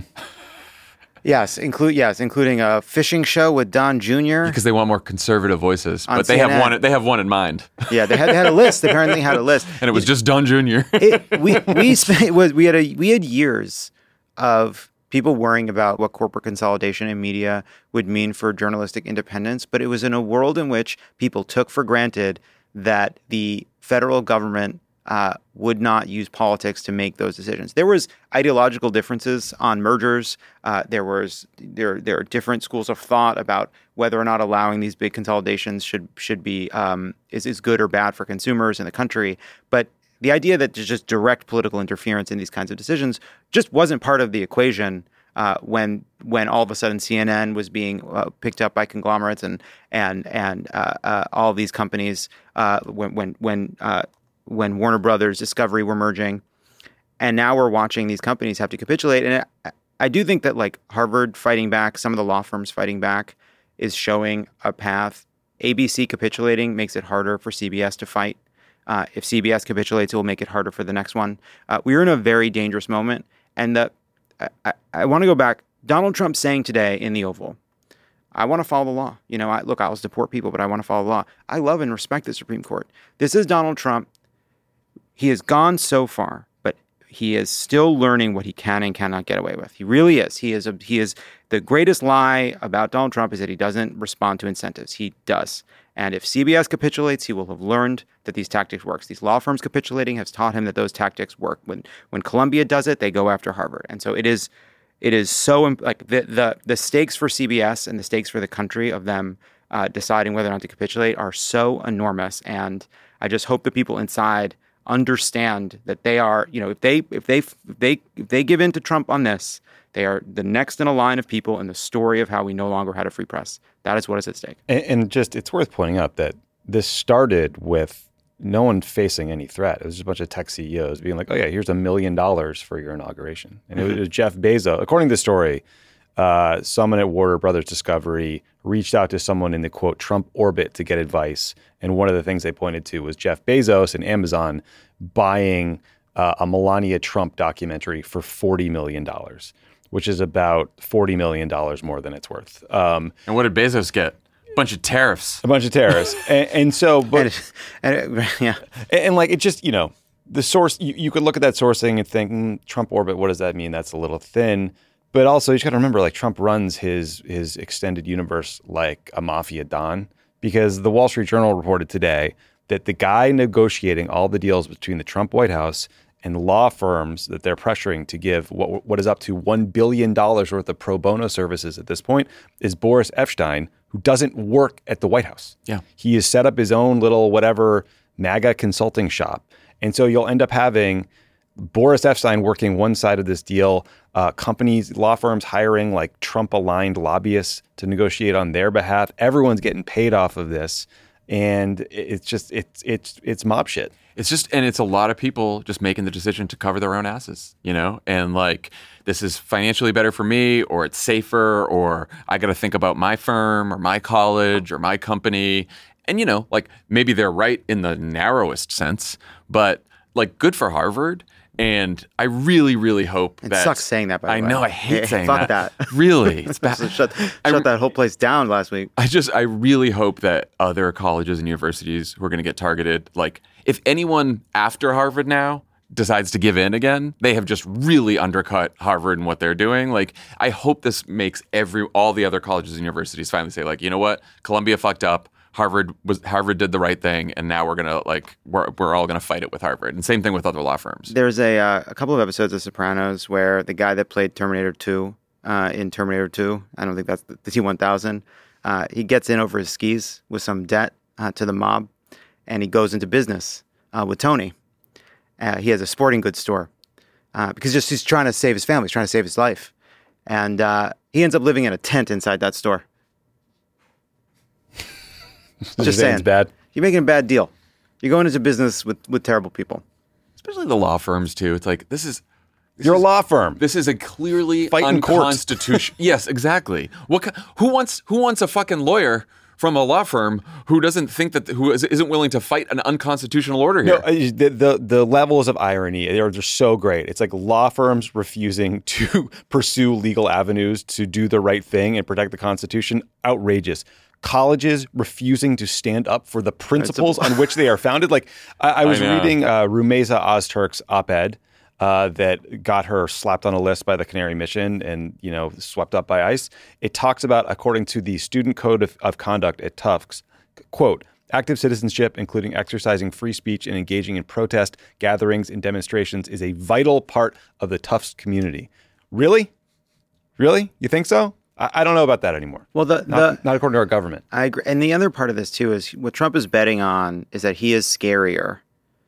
Yes, include yes, including a fishing show with Don Junior Because they want more conservative voices, On but they C N N. have one. They have one in mind, Yeah, they had they had a list. They apparently had a list. and it was just Don Junior It, we we spent it was we had a we had years of people worrying about what corporate consolidation in media would mean for journalistic independence, but it was in a world in which people took for granted that the federal government uh, would not use politics to make those decisions. There was ideological differences on mergers. Uh, there was there there are different schools of thought about whether or not allowing these big consolidations should should be um, is is good or bad for consumers in the country, but the idea that there's just direct political interference in these kinds of decisions just wasn't part of the equation uh, when when all of a sudden C N N was being uh, picked up by conglomerates and and and uh, uh, all of these companies uh, when when when uh, when Warner Brothers Discovery were merging, and now we're watching these companies have to capitulate. And I, I do think that like Harvard fighting back, some of the law firms fighting back, is showing a path. A B C capitulating makes it harder for C B S to fight. Uh, if C B S capitulates, it will make it harder for the next one. Uh, we are in a very dangerous moment. And the, I, I, I want to go back. Donald Trump saying today in the Oval, I want to follow the law. You know, I, look, I'll deport people, but I want to follow the law. I love and respect the Supreme Court. This is Donald Trump. He has gone so far, but he is still learning what he can and cannot get away with. He really is. He is. A, he is the greatest lie about Donald Trump is that he doesn't respond to incentives. He does. And if C B S capitulates, he will have learned that these tactics work. These law firms capitulating has taught him that those tactics work. When when Columbia does it, they go after Harvard. And so it is it is so like the the, the stakes for C B S and the stakes for the country of them uh, deciding whether or not to capitulate are so enormous. And I just hope the people inside understand that they are, you know, if they if they if they if they give in to Trump on this, they are the next in a line of people in the story of how we no longer had a free press. That is what is at stake. And, and just, it's worth pointing out that this started with no one facing any threat. It was just a bunch of tech C E Os being like, oh yeah, here's a million dollars for your inauguration. And it was Jeff Bezos. According to the story, uh, someone at Warner Brothers Discovery reached out to someone in the, quote, Trump orbit to get advice. And one of the things they pointed to was Jeff Bezos and Amazon buying uh, a Melania Trump documentary for forty million dollars. Which is about forty million dollars more than it's worth. Um, And what did Bezos get? A bunch of tariffs. a bunch of tariffs. and, and so, but, And, and it- yeah, and, and like, it just, you know, the source, you, you could look at that sourcing and think, mm, Trump orbit, what does that mean? That's a little thin. But also, you just got to remember, like, Trump runs his his extended universe like a mafia don, because the Wall Street Journal reported today that the guy negotiating all the deals between the Trump White House and law firms that they're pressuring to give what what is up to one billion dollars worth of pro bono services at this point is Boris Epshteyn, who doesn't work at the White House. Yeah. He has set up his own little whatever MAGA consulting shop. And so you'll end up having Boris Epshteyn working one side of this deal, uh, companies, law firms hiring like Trump-aligned lobbyists to negotiate on their behalf. Everyone's getting paid off of this. And it's just, it's, it's, it's mob shit. It's just, and it's a lot of people just making the decision to cover their own asses, you know? And like, this is financially better for me, or it's safer, or I got to think about my firm or my college or my company. And, you know, like maybe they're right in the narrowest sense, but like good for Harvard. And I really, really hope it that... It sucks saying that, by the I way. know, I hate yeah, saying fuck that. that. Really, it's bad. shut shut I, that whole place down last week. I just, I really hope that other colleges and universities who are going to get targeted, like if anyone after Harvard now decides to give in again, they have just really undercut Harvard and what they're doing. Like, I hope this makes every all the other colleges and universities finally say, like, you know what, Columbia fucked up. Harvard was Harvard did the right thing, and now we're gonna like we're we're all gonna fight it with Harvard. And same thing with other law firms. There's a uh, a couple of episodes of Sopranos where the guy that played Terminator two uh, in Terminator two, I don't think that's the, the T one thousand. Uh, he gets in over his skis with some debt uh, to the mob, and he goes into business uh, with Tony. Uh, he has a sporting goods store uh, because just he's trying to save his family, he's trying to save his life, and uh, he ends up living in a tent inside that store. Just saying, it's bad. You're making a bad deal. You're going into business with, with terrible people. Especially the law firms too. It's like this is this you're is, a law firm. This is a clearly Fight in court. unconstitutional. Yes, exactly. What who wants who wants a fucking lawyer from a law firm who doesn't think that who is, isn't willing to fight an unconstitutional order here? No, the, the the levels of irony they're just so great. It's like law firms refusing to pursue legal avenues to do the right thing and protect the Constitution. Outrageous. Colleges refusing to stand up for the principles on which they are founded. Like I, I was I reading uh, Rumeysa Ozturk's op-ed uh, that got her slapped on a list by the Canary Mission and, you know, swept up by ICE. It talks about, according to the Student Code of, of Conduct at Tufts, quote, active citizenship, including exercising free speech and engaging in protest, gatherings, and demonstrations is a vital part of the Tufts community. Really? Really? You think so? I don't know about that anymore. Well, the, not, the not according to our government. I agree. And the other part of this too is what Trump is betting on is that he is scarier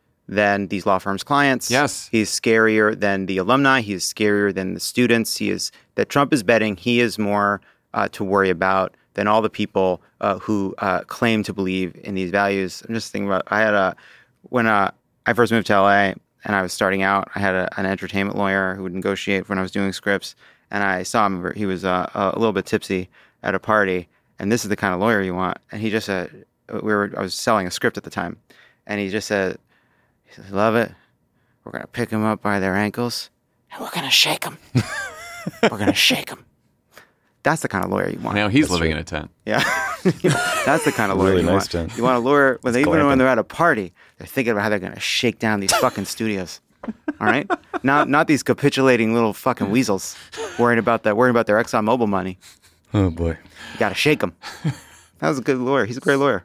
than these law firms' clients. Yes, he's scarier than the alumni. He is scarier than the students. He is that Trump is betting he is more uh, to worry about than all the people uh, who uh, claim to believe in these values. I'm just thinking about I had a when uh, I first moved to L A and I was starting out. I had a, an entertainment lawyer who would negotiate when I was doing scripts. And I saw him, he was uh, a little bit tipsy at a party, and this is the kind of lawyer you want. And he just said, we were, I was selling a script at the time, and he just said, he said, love it, we're going to pick them up by their ankles, and we're going to shake them. We're going to shake them. That's the kind of lawyer you want. Now he's That's living true. in a tent. Yeah. That's the kind of lawyer Really you nice want. tent. You want a lawyer, when they, even glamping. when they're at a party, they're thinking about how they're going to shake down these fucking studios. All right, not not these capitulating little fucking weasels, worrying about that, worrying about their ExxonMobil money. Oh boy, You got to shake them. That was a good lawyer. He's a great lawyer.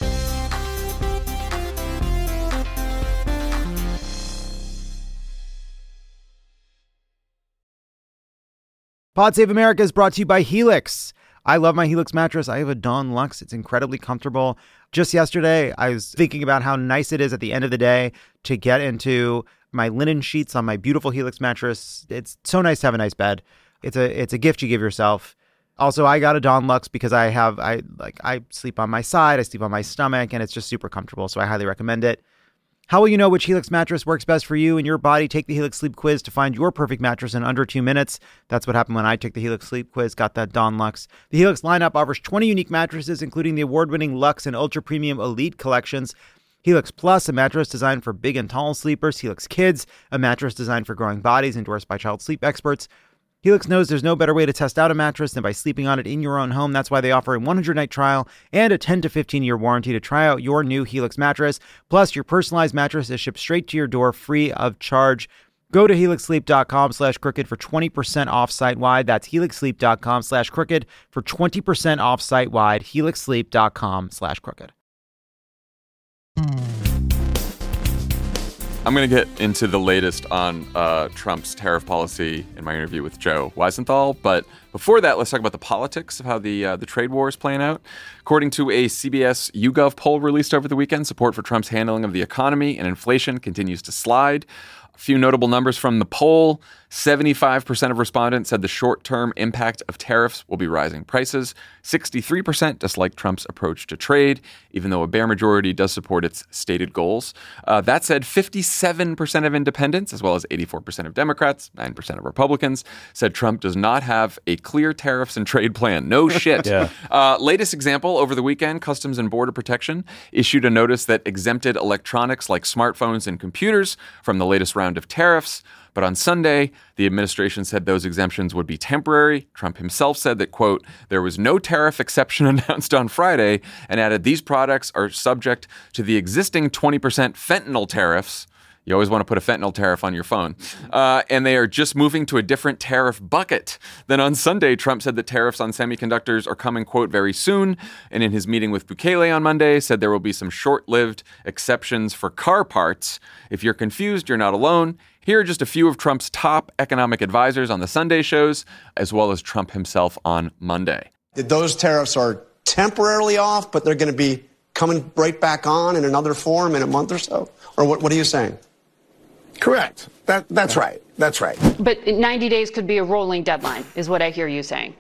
Pod Save America is brought to you by Helix. I love my Helix mattress. I have a Dawn Luxe. It's incredibly comfortable. Just yesterday, I was thinking about how nice it is at the end of the day to get into my linen sheets on my beautiful Helix mattress. It's so nice to have a nice bed. It's a it's a gift you give yourself. Also, I got a Dawn Luxe because I have I like I sleep on my side, I sleep on my stomach, and it's just super comfortable. So I highly recommend it. How will you know which Helix mattress works best for you and your body? Take the Helix Sleep Quiz to find your perfect mattress in under two minutes. That's what happened when I took the Helix Sleep Quiz, got that Dawn Luxe. The Helix lineup offers twenty unique mattresses, including the award-winning Luxe and Ultra Premium Elite collections. Helix Plus, a mattress designed for big and tall sleepers. Helix Kids, a mattress designed for growing bodies, endorsed by child sleep experts. Helix knows there's no better way to test out a mattress than by sleeping on it in your own home. That's why they offer a one hundred night trial and a ten to fifteen year warranty to try out your new Helix mattress. Plus, your personalized mattress is shipped straight to your door free of charge. Go to helixsleep.com slash crooked for twenty percent off site-wide. That's helixsleep.com slash crooked for twenty percent off site-wide. helixsleep.com slash crooked. I'm going to get into the latest on uh, Trump's tariff policy in my interview with Joe Weisenthal. But before that, let's talk about the politics of how the uh, the trade war is playing out. According to a C B S YouGov poll released over the weekend, support for Trump's handling of the economy and inflation continues to slide. A few notable numbers from the poll. seventy-five percent of respondents said the short-term impact of tariffs will be rising prices. sixty-three percent dislike Trump's approach to trade, even though a bare majority does support its stated goals. Uh, that said, fifty-seven percent of independents, as well as eighty-four percent of Democrats, nine percent of Republicans, said Trump does not have a clear tariffs and trade plan. No shit. Yeah. Uh, latest example, over the weekend, Customs and Border Protection issued a notice that exempted electronics like smartphones and computers from the latest round of tariffs. But on Sunday, the administration said those exemptions would be temporary. Trump himself said that, quote, there was no tariff exception announced on Friday, and added these products are subject to the existing twenty percent fentanyl tariffs. You always want to put a fentanyl tariff on your phone. Uh, and they are just moving to a different tariff bucket. Then on Sunday, Trump said that tariffs on semiconductors are coming, quote, very soon. And in his meeting with Bukele on Monday, said there will be some short-lived exceptions for car parts. If you're confused, you're not alone. Here are just a few of Trump's top economic advisors on the Sunday shows, as well as Trump himself on Monday. Those tariffs are temporarily off, but they're going to be coming right back on in another form in a month or so? Or what, what are you saying? Correct. That, that's right. That's right. But ninety days could be a rolling deadline, is what I hear you saying.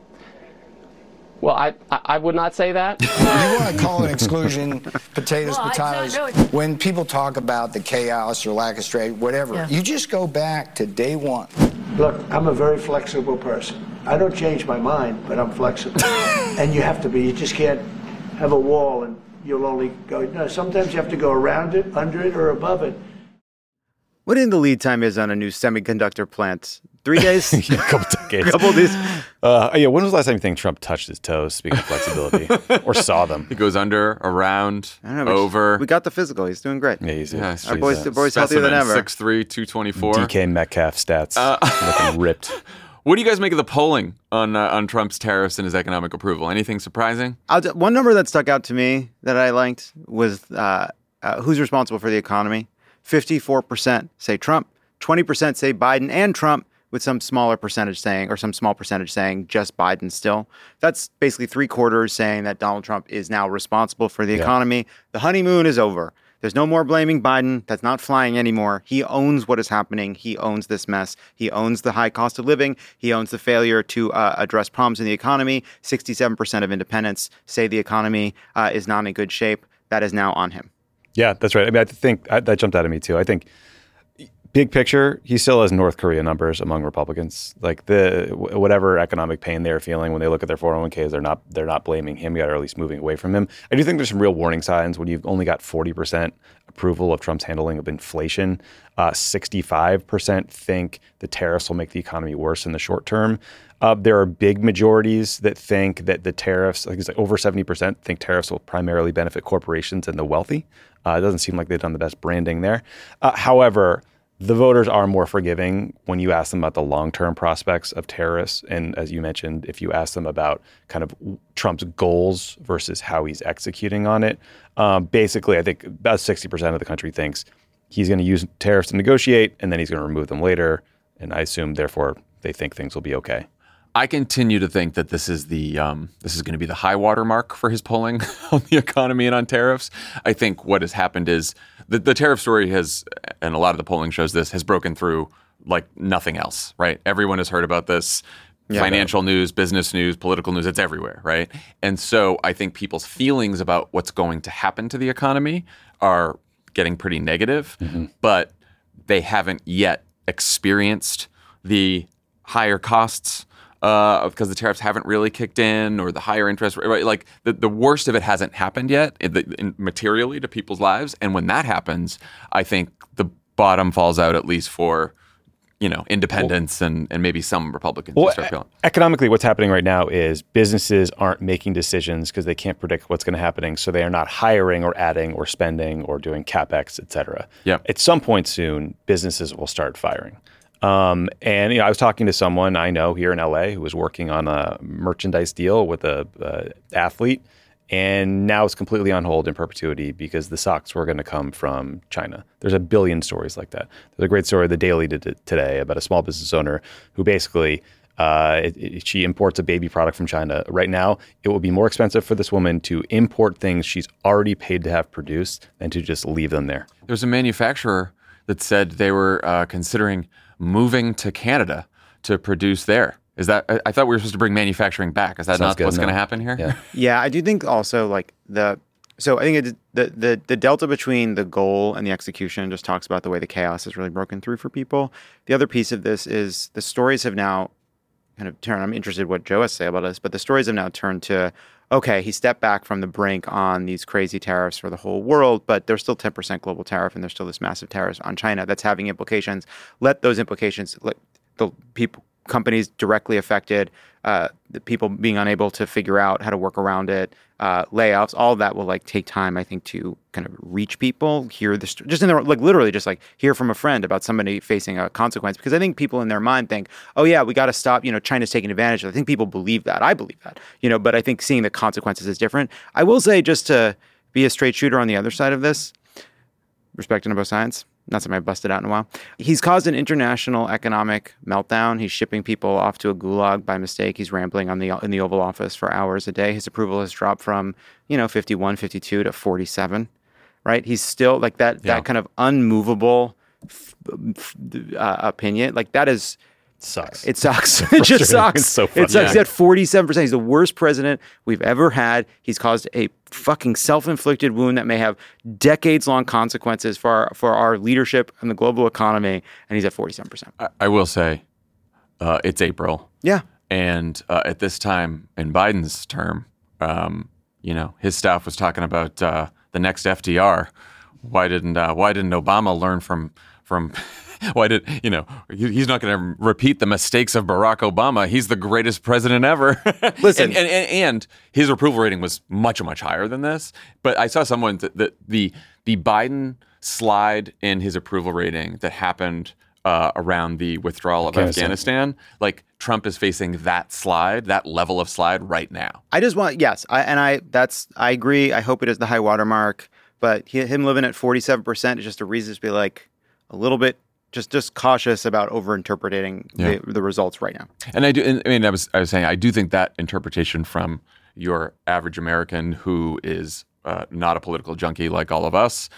Well, I I would not say that. You want to call it exclusion, potatoes, well, potatoes. I, I when people talk about the chaos or lack of trade, whatever, yeah. You just go back to day one. Look, I'm a very flexible person. I don't change my mind, but I'm flexible. And you have to be. You just can't have a wall and you'll only go. No, sometimes you have to go around it, under it, or above it. What do you think the lead time is on a new semiconductor plant? Three days? yeah, a couple decades. A couple of days. Uh, yeah, when was the last time you think Trump touched his toes, speaking of flexibility, or saw them? He goes under, around, I don't know, over. We got the physical. He's doing great. Yeah, he's, yeah, Our boy's, the boy's healthier than ever. six three, two twenty-four D K Metcalf stats. Uh, looking ripped. What do you guys make of the polling on uh, on Trump's tariffs and his economic approval? Anything surprising? I'll, one number that stuck out to me that I liked was uh, uh, who's responsible for the economy. fifty-four percent say Trump. twenty percent say Biden and Trump, with some smaller percentage saying, or some small percentage saying just Biden still. That's basically three quarters saying that Donald Trump is now responsible for the yeah. economy. The honeymoon is over. There's no more blaming Biden. That's not flying anymore. He owns what is happening. He owns this mess. He owns the high cost of living. He owns the failure to uh, address problems in the economy. sixty-seven percent of independents say the economy uh, is not in good shape. That is now on him. Yeah, that's right. I mean, I think I, that jumped out at me too. I think big picture, he still has North Korea numbers among Republicans. Like the whatever economic pain they're feeling when they look at their four oh one k's, they're not they're not blaming him yet, or at least moving away from him. I do think there's some real warning signs when you've only got forty percent approval of Trump's handling of inflation. Uh, sixty-five percent think the tariffs will make the economy worse in the short term. Uh, there are big majorities that think that the tariffs, like it's like over seventy percent, think tariffs will primarily benefit corporations and the wealthy. Uh, it doesn't seem like they've done the best branding there. Uh, however, the voters are more forgiving when you ask them about the long-term prospects of tariffs. And as you mentioned, if you ask them about kind of Trump's goals versus how he's executing on it, um, basically, I think about sixty percent of the country thinks he's going to use tariffs to negotiate, and then he's going to remove them later. And I assume, therefore, they think things will be okay. I continue to think that this is the um, this is going to be the high water mark for his polling on the economy and on tariffs. I think what has happened is the, the tariff story has, and a lot of the polling shows this, has broken through like nothing else, right? Everyone has heard about this. Yeah, Financial news, business news, political news, it's everywhere, right? And so I think people's feelings about what's going to happen to the economy are getting pretty negative, mm-hmm. but they haven't yet experienced the higher costs Uh, because the tariffs haven't really kicked in, or the higher interest rate, right? Like the, the worst of it hasn't happened yet in the, in materially to people's lives. And when that happens, I think the bottom falls out, at least for, you know, independents well, and, and maybe some Republicans. Well, start feeling. Economically, what's happening right now is businesses aren't making decisions because they can't predict what's going to happen. So they are not hiring or adding or spending or doing CapEx, et cetera. Yep. At some point soon, businesses will start firing. Um, and you know, I was talking to someone I know here in L A who was working on a merchandise deal with a, a athlete, And now it's completely on hold in perpetuity because the socks were going to come from China. There's a billion stories like that. There's a great story The Daily did it today about a small business owner who basically uh, it, it, she imports a baby product from China. Right now, it will be more expensive for this woman to import things she's already paid to have produced than to just leave them there. There's a manufacturer that said they were uh, considering moving to Canada to produce there. Is that? I, I thought we were supposed to bring manufacturing back. Is that Sounds not good, what's no. going to happen here? Yeah. Yeah, I do think also like the so I think it, the the the delta between the goal and the execution just talks about the way the chaos has really broken through for people. The other piece of this is the stories have now kind of turned. I'm interested in what Joe has to say about this, but the stories have now turned to okay, he stepped back from the brink on these crazy tariffs for the whole world, but there's still ten percent global tariff and there's still this massive tariff on China that's having implications. Let those implications, let the people. companies directly affected, uh, the people being unable to figure out how to work around it, uh, layoffs, all of that will like take time, I think, to kind of reach people, hear this, just in their, like literally just like hear from a friend about somebody facing a consequence. Because I think people in their mind think, oh yeah, we got to stop, you know, China's taking advantage. I think people believe that. I believe that, you know, but I think seeing the consequences is different. I will say, just to be a straight shooter on the other side of this, respecting both sides, not something I've busted out in a while. He's caused an international economic meltdown. He's shipping people off to a gulag by mistake. He's rambling on the in the Oval Office for hours a day. His approval has dropped from, you know, fifty-one, fifty-two to forty-seven, right? He's still like that, Yeah. that kind of unmovable f- f- uh, opinion. Like that is... Sucks. It sucks. It just sucks. It's so It frustrating. sucks. He's at forty-seven percent. He's the worst president we've ever had. He's caused a fucking self-inflicted wound that may have decades-long consequences for our, for our leadership and the global economy, and he's at forty-seven percent. I, I will say, uh, it's April. Yeah. And uh, at this time in Biden's term, um, you know, his staff was talking about uh, the next F D R. Why didn't uh, Why didn't Obama learn from from? Why did you know? he- He's not going to repeat the mistakes of Barack Obama. He's the greatest president ever. Listen. and, and, and and his approval rating was much much higher than this. But I saw someone that the the the Biden slide in his approval rating that happened uh, around the withdrawal of Afghanistan. Afghanistan. Like Trump is facing that slide, that level of slide right now. I just want, yes, I, and I that's I agree. I hope it is the high watermark, but he, him living at forty-seven percent is just a reason to be like a little bit just just cautious about overinterpreting Yeah. the, the results right now. And I do. and, I mean, I was I was saying I do think that interpretation from your average American who is uh, not a political junkie like all of us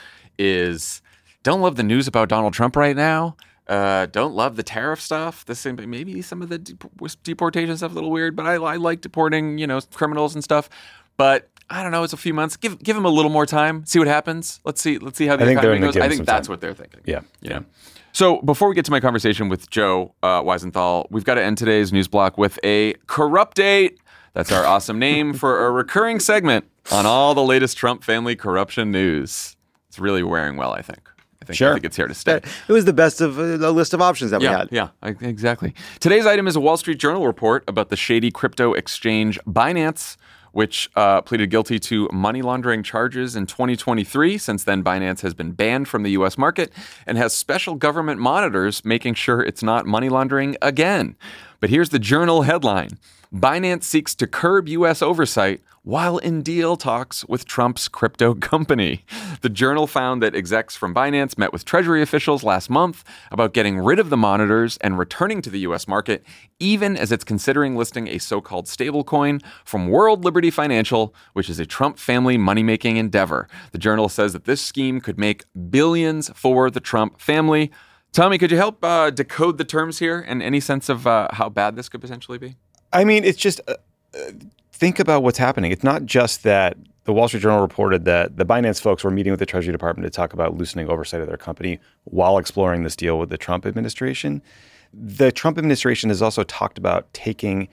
is don't love the news about Donald Trump right now. Uh, don't love the tariff stuff. The same, maybe some of the dep- deportation stuff a little weird, but I, I like deporting, you know, criminals and stuff. But I don't know. It's a few months. Give give them a little more time. See what happens. Let's see. Let's see how the I think they're economy gonna goes. give I them think some that's time. what they're thinking. Yeah. You know? So before we get to my conversation with Joe uh, Weisenthal, we've got to end today's news block with a Corrupdate. That's our awesome name for a recurring segment on all the latest Trump family corruption news. It's really wearing well, I think. I think, I Sure. think it's here to stay. It was the best of uh, a list of options that we Yeah, had. yeah, I- exactly. Today's item is a Wall Street Journal report about the shady crypto exchange Binance, which uh, pleaded guilty to money laundering charges in twenty twenty-three. Since then, Binance has been banned from the U S market and has special government monitors making sure it's not money laundering again. But here's the Journal headline. Binance seeks to curb U S oversight while in deal talks with Trump's crypto company. The Journal found that execs from Binance met with Treasury officials last month about getting rid of the monitors and returning to the U S market, even as it's considering listing a so-called stablecoin from World Liberty Financial, which is a Trump family money-making endeavor. The Journal says that this scheme could make billions for the Trump family. Tommy, could you help uh, decode the terms here and any sense of uh, how bad this could potentially be? I mean, it's just uh, uh, think about what's happening. It's not just that the Wall Street Journal reported that the Binance folks were meeting with the Treasury Department to talk about loosening oversight of their company while exploring this deal with the Trump administration. The Trump administration has also talked about taking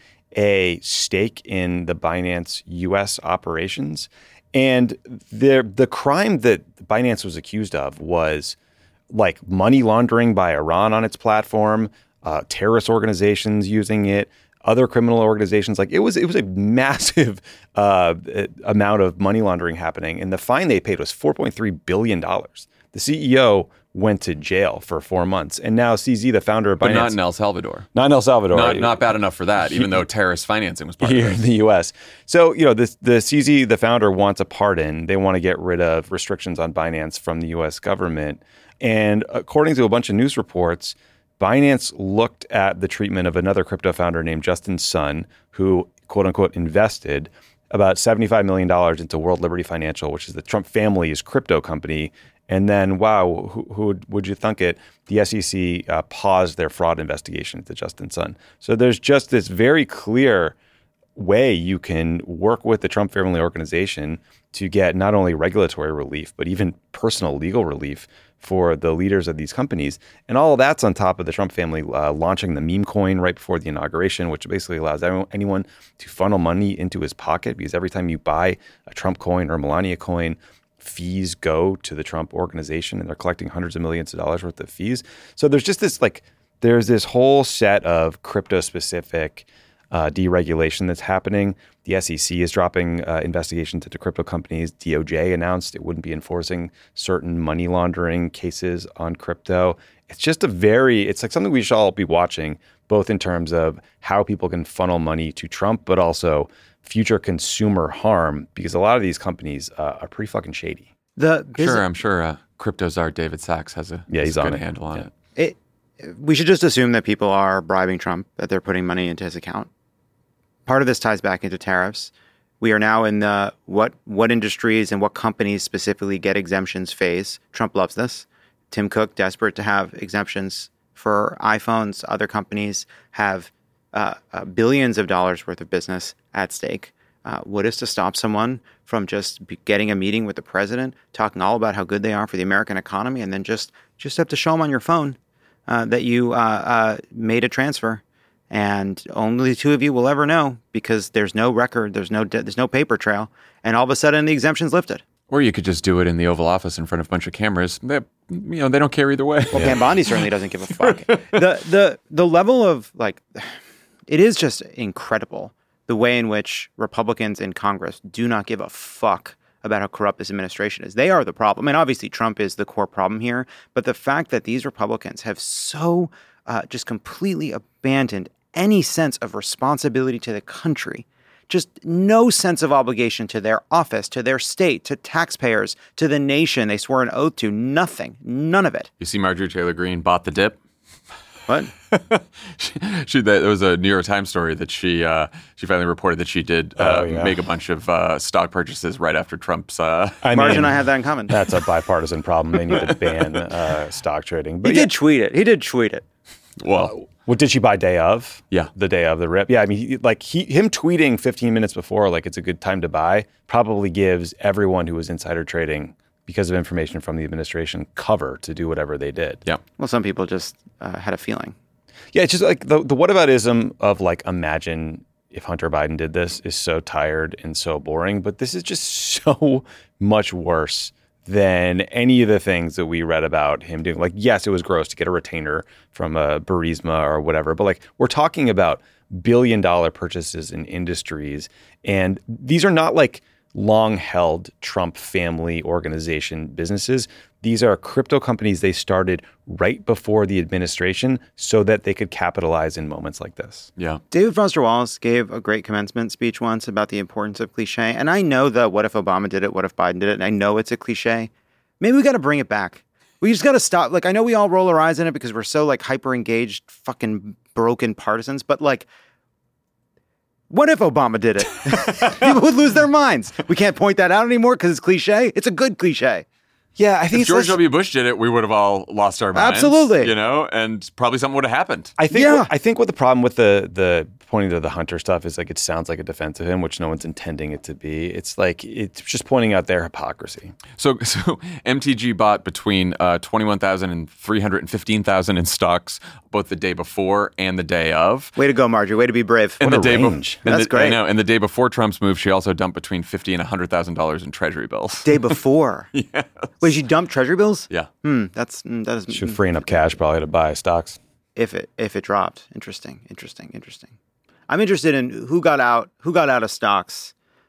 a stake in the Binance U S operations. And the the crime that Binance was accused of was like money laundering by Iran on its platform, uh, terrorist organizations using it, other criminal organizations. Like it was, it was a massive uh, amount of money laundering happening, and the fine they paid was four point three billion dollars. The C E O went to jail for four months, and now C Z, the founder of Binance, but not in El Salvador. Not in El Salvador. Not, not bad enough for that, even though terrorist financing was part here of it. in the U S. So, you know, the, the C Z, the founder, wants a pardon. They want to get rid of restrictions on Binance from the U S government. And according to a bunch of news reports, Binance looked at the treatment of another crypto founder named Justin Sun, who, quote unquote, invested about seventy-five million dollars into World Liberty Financial, which is the Trump family's crypto company. And then, wow, who, who would, would you thunk it? The S E C uh, paused their fraud investigation into Justin Sun. So there's just this very clear way you can work with the Trump family organization to get not only regulatory relief, but even personal legal relief for the leaders of these companies. And all of that's on top of the Trump family uh, launching the meme coin right before the inauguration, which basically allows anyone to funnel money into his pocket, because every time you buy a Trump coin or Melania coin, fees go to the Trump organization, and they're collecting hundreds of millions of dollars worth of fees. So there's just this like, there's this whole set of crypto specific uh, deregulation that's happening. The S E C is dropping uh, investigations into crypto companies. D O J announced it wouldn't be enforcing certain money laundering cases on crypto. It's just a very, it's like something we should all be watching, both in terms of how people can funnel money to Trump, but also future consumer harm, because a lot of these companies uh, are pretty fucking shady. The sure, I'm sure uh, crypto czar David Sachs has a, yeah, he's a on good it. handle on yeah. it. it. We should just assume that people are bribing Trump, that they're putting money into his account. Part of this ties back into tariffs. We are now in the what what industries and what companies specifically get exemptions phase. Trump loves this. Tim Cook, desperate to have exemptions for iPhones. Other companies have uh, uh, billions of dollars worth of business at stake. Uh, what is to stop someone from just be getting a meeting with the president, talking all about how good they are for the American economy, and then just just have to show them on your phone uh, that you uh, uh, made a transfer? And only the two of you will ever know, because there's no record, there's no there's no paper trail, and all of a sudden the exemption's lifted. Or you could just do it in the Oval Office in front of a bunch of cameras. They, you know, they don't care either way. Well, Pam Bondi certainly doesn't give a fuck. the the the level of like, it is just incredible the way in which Republicans in Congress do not give a fuck about how corrupt this administration is. They are the problem, and obviously Trump is the core problem here. But the fact that these Republicans have so uh, just completely abandoned any sense of responsibility to the country, just no sense of obligation to their office, to their state, to taxpayers, to the nation they swore an oath to, nothing, none of it. You see Marjorie Taylor Greene bought the dip? What? she, she, there was a New York Times story that she uh, she finally reported that she did uh, oh, yeah. make a bunch of uh, stock purchases right after Trump's. Uh, I Marge mean, and I have that in common. That's a bipartisan problem. They need to ban uh, stock trading. But he yeah. did tweet it. He did tweet it. Well, what did she buy day of? Yeah, the day of the rip. Yeah, I mean, he, like he, him tweeting fifteen minutes before, like it's a good time to buy, probably gives everyone who was insider trading because of information from the administration cover to do whatever they did. Yeah. Well, some people just uh, had a feeling. Yeah, it's just like the the whataboutism of like, imagine if Hunter Biden did this is so tired and so boring, but this is just so much worse than any of the things that we read about him doing. Like, yes, it was gross to get a retainer from a Burisma or whatever, but like we're talking about billion dollar purchases in industries, and these are not like long-held Trump family organization businesses. These are crypto companies they started right before the administration so that they could capitalize in moments like this. Yeah. David Foster Wallace gave a great commencement speech once about the importance of cliche. And I know that what if Obama did it, what if Biden did it, and I know it's a cliche. Maybe we got to bring it back. We just got to stop. Like, I know we all roll our eyes in it because we're so like hyper engaged, fucking broken partisans, but like, what if Obama did it? People would lose their minds. We can't point that out anymore because it's cliche. It's a good cliche. Yeah, I think if George W. Bush did it, we would have all lost our minds. Absolutely. You know, and probably something would have happened. I think. Yeah. What, I think what the problem with the the pointing to the Hunter stuff is like it sounds like a defense of him, which no one's intending it to be. It's like it's just pointing out their hypocrisy. So, so M T G bought between uh, twenty-one thousand and three hundred fifteen thousand in stocks both the day before and the day of. Way to go, Marjorie. Way to be brave. And what the a day range. Be- That's the, great. I know. And the day before Trump's move, she also dumped between fifty and one hundred thousand dollars in treasury bills. Day before? Yes. Wait, she dumped treasury bills? Yeah. Hmm, that's, mm, that is... She was freeing up cash probably to buy stocks. If it if it dropped. Interesting, interesting, interesting. I'm interested in who got out who got out of stocks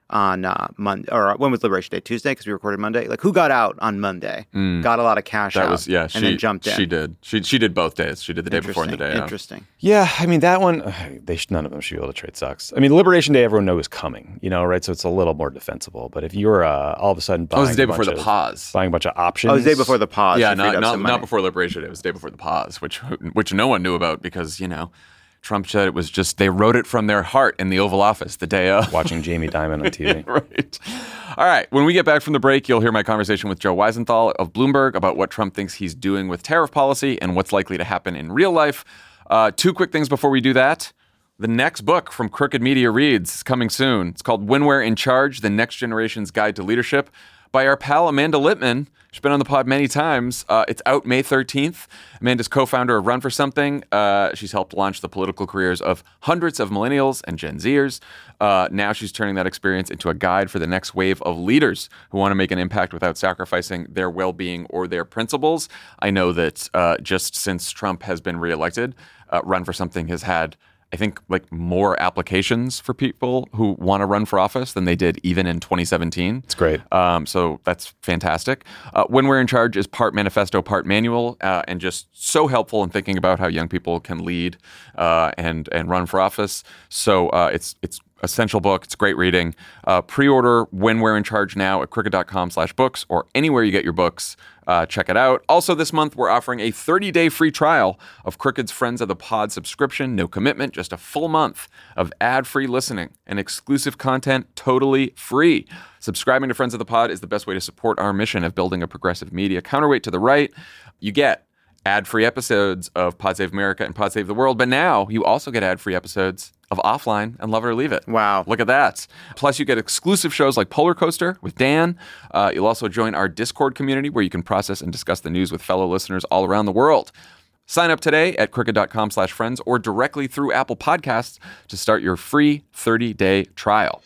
on uh, Monday, or when was Liberation Day? Tuesday, because we recorded Monday. Like, who got out on Monday? Mm. Got a lot of cash that out, was, yeah, and she, then jumped in. She did. She she did both days. She did the day before and the day Interesting. out. Yeah, I mean, that one, they should, none of them should be able to trade stocks. I mean, Liberation Day, everyone knows is coming, you know, right? So it's a little more defensible. But if you're uh, all of a sudden buying Oh, it was the day a before bunch the of, pause. buying a bunch of options. Oh, it was the day before the pause. Yeah, She freed not up not, some not money. before Liberation Day. It was the day before the pause, which which no one knew about because, you know, Trump said it was just, they wrote it from their heart in the Oval Office the day of. Watching Jamie Dimon on T V. Right. All right. When we get back from the break, you'll hear my conversation with Joe Weisenthal of Bloomberg about what Trump thinks he's doing with tariff policy and what's likely to happen in real life. Uh, two quick things before we do that. The next book from Crooked Media Reads is coming soon. It's called When We're in Charge, The Next Generation's Guide to Leadership by our pal Amanda Littman. She's been on the pod many times. Uh, it's out May thirteenth. Amanda's co-founder of Run for Something. Uh, she's helped launch the political careers of hundreds of millennials and Gen Zers. Uh, now she's turning that experience into a guide for the next wave of leaders who want to make an impact without sacrificing their well-being or their principles. I know that uh, just since Trump has been reelected, uh, Run for Something has had, I think, like more applications for people who want to run for office than they did even in twenty seventeen. It's great. Um, so that's fantastic. Uh, When We're in Charge is part manifesto, part manual, uh, and just so helpful in thinking about how young people can lead uh, and and run for office. So uh, it's it's essential book. It's great reading. Uh, pre-order When We're in Charge now at crooked.com slash books or anywhere you get your books. Uh, check it out. Also this month, we're offering a thirty-day free trial of Crooked's Friends of the Pod subscription. No commitment, just a full month of ad-free listening and exclusive content totally free. Subscribing to Friends of the Pod is the best way to support our mission of building a progressive media counterweight to the right. You get ad-free episodes of Pod Save America and Pod Save the World, but now you also get ad-free episodes of Offline and Love It or Leave It. Wow. Look at that. Plus, you get exclusive shows like Polar Coaster with Dan. Uh, you'll also join our Discord community where you can process and discuss the news with fellow listeners all around the world. Sign up today at crooked.com slash friends or directly through Apple Podcasts to start your free thirty-day trial.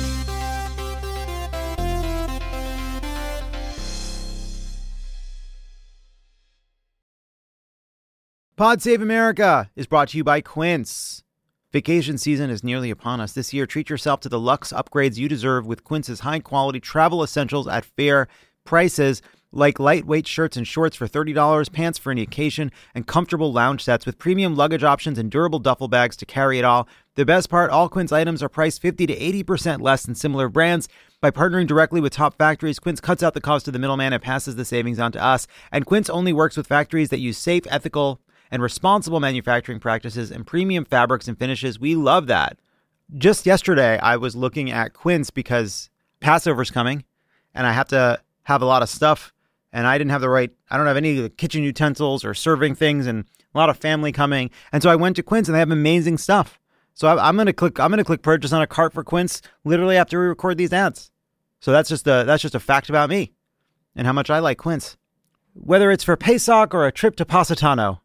Pod Save America is brought to you by Quince. Vacation season is nearly upon us. This year, treat yourself to the luxe upgrades you deserve with Quince's high-quality travel essentials at fair prices, like lightweight shirts and shorts for thirty dollars, pants for any occasion, and comfortable lounge sets with premium luggage options and durable duffel bags to carry it all. The best part, all Quince items are priced fifty to eighty percent less than similar brands. By partnering directly with top factories, Quince cuts out the cost of the middleman and passes the savings on to us. And Quince only works with factories that use safe, ethical, and responsible manufacturing practices and premium fabrics and finishes. We love that. Just yesterday, I was looking at Quince because Passover's coming and I have to have a lot of stuff and I didn't have the right, I don't have any kitchen utensils or serving things and a lot of family coming. And so I went to Quince and they have amazing stuff. So I, I'm going to click, I'm going to click purchase on a cart for Quince literally after we record these ads. So that's just a, that's just a fact about me and how much I like Quince. Whether it's for Pesach or a trip to Positano,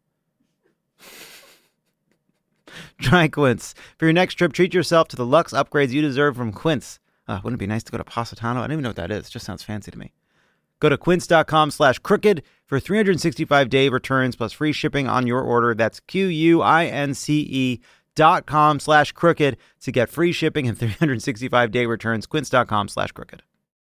try Quince. For your next trip, treat yourself to the luxe upgrades you deserve from Quince. Uh, wouldn't it be nice to go to Positano? I don't even know what that is. It just sounds fancy to me. Go to quince.com slash crooked for three hundred sixty-five day returns plus free shipping on your order. That's Q-U-I-N-C-E dot com slash crooked to get free shipping and three hundred sixty-five day returns. Quince.com slash crooked.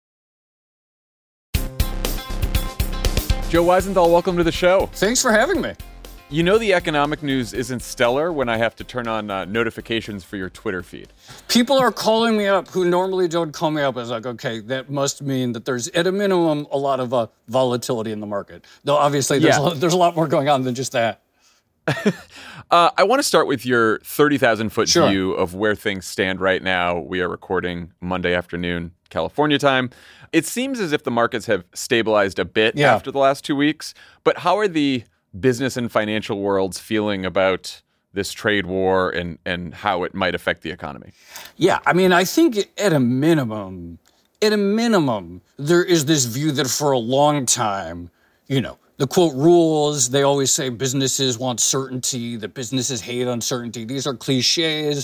Joe Weisenthal, welcome to the show. Thanks for having me. You know the economic news isn't stellar when I have to turn on uh, notifications for your Twitter feed. People are calling me up who normally don't call me up. It's like, okay, that must mean that there's, at a minimum, a lot of uh, volatility in the market. Though obviously there's, Yeah. a, there's a lot more going on than just that. uh, I want to start with your thirty thousand foot Sure. view of where things stand right now. We are recording Monday afternoon, California time. It seems as if the markets have stabilized a bit Yeah. after the last two weeks. But how are the business and financial worlds feeling about this trade war and, and how it might affect the economy? Yeah, I mean, I think at a minimum, at a minimum, there is this view that for a long time, you know, the quote rules, they always say businesses want certainty, that businesses hate uncertainty. These are cliches,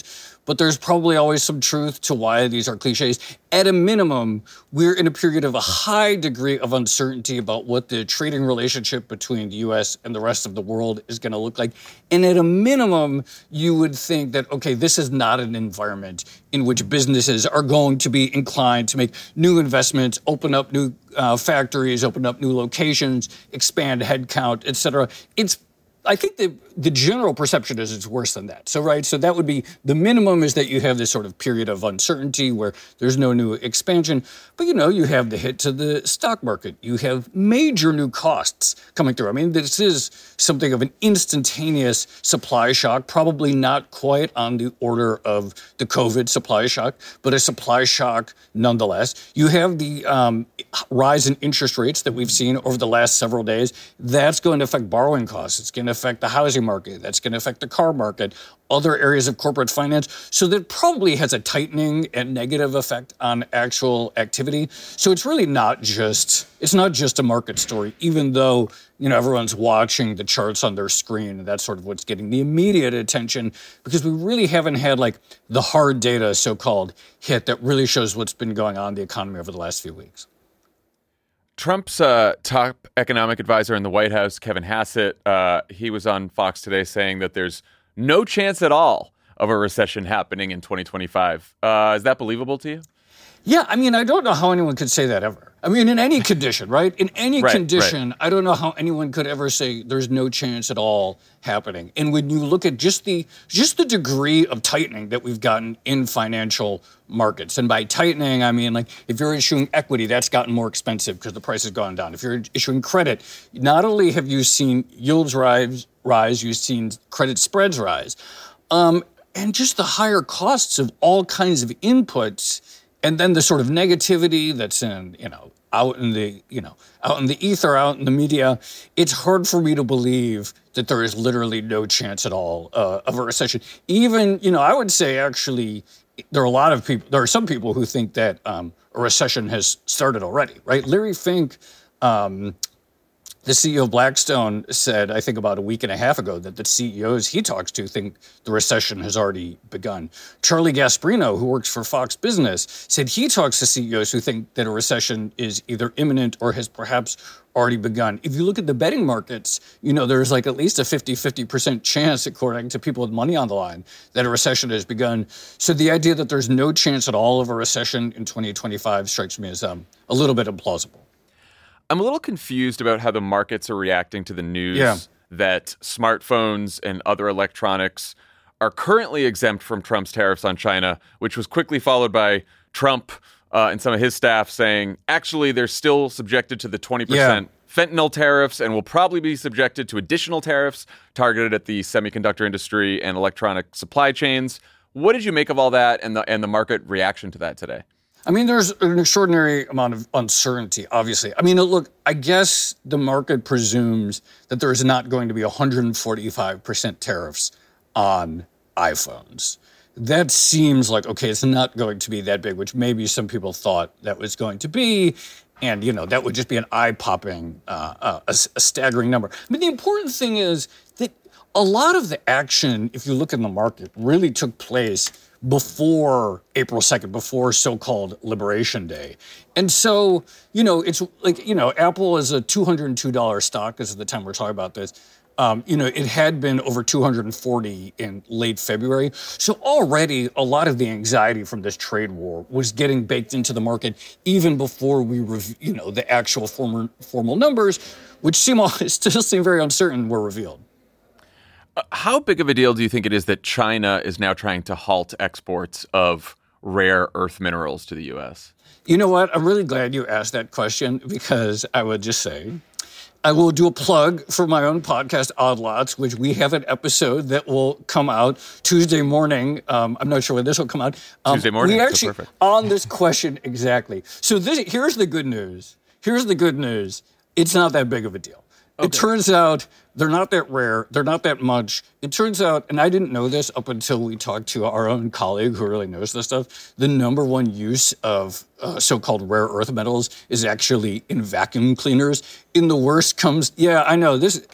but there's probably always some truth to why these are cliches. At a minimum, we're in a period of a high degree of uncertainty about what the trading relationship between the U S and the rest of the world is going to look like. And at a minimum, you would think that, okay, this is not an environment in which businesses are going to be inclined to make new investments, open up new uh, factories, open up new locations, expand headcount, et cetera. It's I think the, the general perception is it's worse than that. So, right, so that would be the minimum is that you have this sort of period of uncertainty where there's no new expansion. But, you know, you have the hit to the stock market. You have major new costs coming through. I mean, this is something of an instantaneous supply shock, probably not quite on the order of the COVID supply shock, but a supply shock nonetheless. You have the um, rise in interest rates that we've seen over the last several days. That's going to affect borrowing costs. It's going to affect the housing market. That's going to affect the car market, other areas of corporate finance. So that probably has a tightening and negative effect on actual activity. So it's really not just, it's not just a market story, even though, you know, everyone's watching the charts on their screen and that's sort of what's getting the immediate attention, because we really haven't had like the hard data, so-called, hit that really shows what's been going on in the economy over the last few weeks. Trump's uh, top economic advisor in the White House, Kevin Hassett, uh, he was on Fox today saying that there's no chance at all of a recession happening in twenty twenty-five. Uh, is that believable to you? Yeah, I mean, I don't know how anyone could say that ever. I mean, in any condition, right? In any right, condition, right. I don't know how anyone could ever say there's no chance at all happening. And when you look at just the just the degree of tightening that we've gotten in financial markets, and by tightening, I mean, like, if you're issuing equity, that's gotten more expensive because the price has gone down. If you're issuing credit, not only have you seen yields rise, rise you've seen credit spreads rise. Um, and just the higher costs of all kinds of inputs. And then the sort of negativity that's in, you know, out in the, you know, out in the ether, out in the media, it's hard for me to believe that there is literally no chance at all uh, of a recession. Even, you know, I would say actually there are a lot of people, there are some people who think that um, a recession has started already, right? Larry Fink, um, the C E O of Blackstone, said, I think about a week and a half ago, that the C E Os he talks to think the recession has already begun. Charlie Gasparino, who works for Fox Business, said he talks to C E Os who think that a recession is either imminent or has perhaps already begun. If you look at the betting markets, you know, there's like at least a fifty-fifty percent chance, according to people with money on the line, that a recession has begun. So the idea that there's no chance at all of a recession in twenty twenty-five strikes me as um, a little bit implausible. I'm a little confused about how the markets are reacting to the news yeah. that smartphones and other electronics are currently exempt from Trump's tariffs on China, which was quickly followed by Trump uh, and some of his staff saying, actually, they're still subjected to the twenty percent yeah. fentanyl tariffs and will probably be subjected to additional tariffs targeted at the semiconductor industry and electronic supply chains. What did you make of all that and the and the market reaction to that today? I mean, there's an extraordinary amount of uncertainty, obviously. I mean, look, I guess the market presumes that there is not going to be one hundred forty-five percent tariffs on iPhones. That seems like, okay, it's not going to be that big, which maybe some people thought that was going to be. And, you know, that would just be an eye-popping, uh, uh, a, a staggering number. I mean, the important thing is that a lot of the action, if you look in the market, really took place before April second, before so-called Liberation Day. And so, you know, it's like, you know, Apple is a two hundred two dollars stock. This is the time we're talking about this. Um, you know, it had been over two hundred forty in late February. So already a lot of the anxiety from this trade war was getting baked into the market even before we, rev- you know, the actual formal, formal numbers, which seem all, still seem very uncertain, were revealed. How big of a deal do you think it is that China is now trying to halt exports of rare earth minerals to the U S? You know what? I'm really glad you asked that question, because I would just say I will do a plug for my own podcast, Odd Lots, which we have an episode that will come out Tuesday morning. Um, I'm not sure when this will come out. Um, Tuesday morning? We actually, so perfect. On this question, exactly. So this, here's the good news. Here's the good news. It's not that big of a deal. Okay. It turns out they're not that rare. They're not that much. It turns out, and I didn't know this up until we talked to our own colleague who really knows this stuff, the number one use of uh, so-called rare earth metals is actually in vacuum cleaners. In the worst comes, yeah, I know, this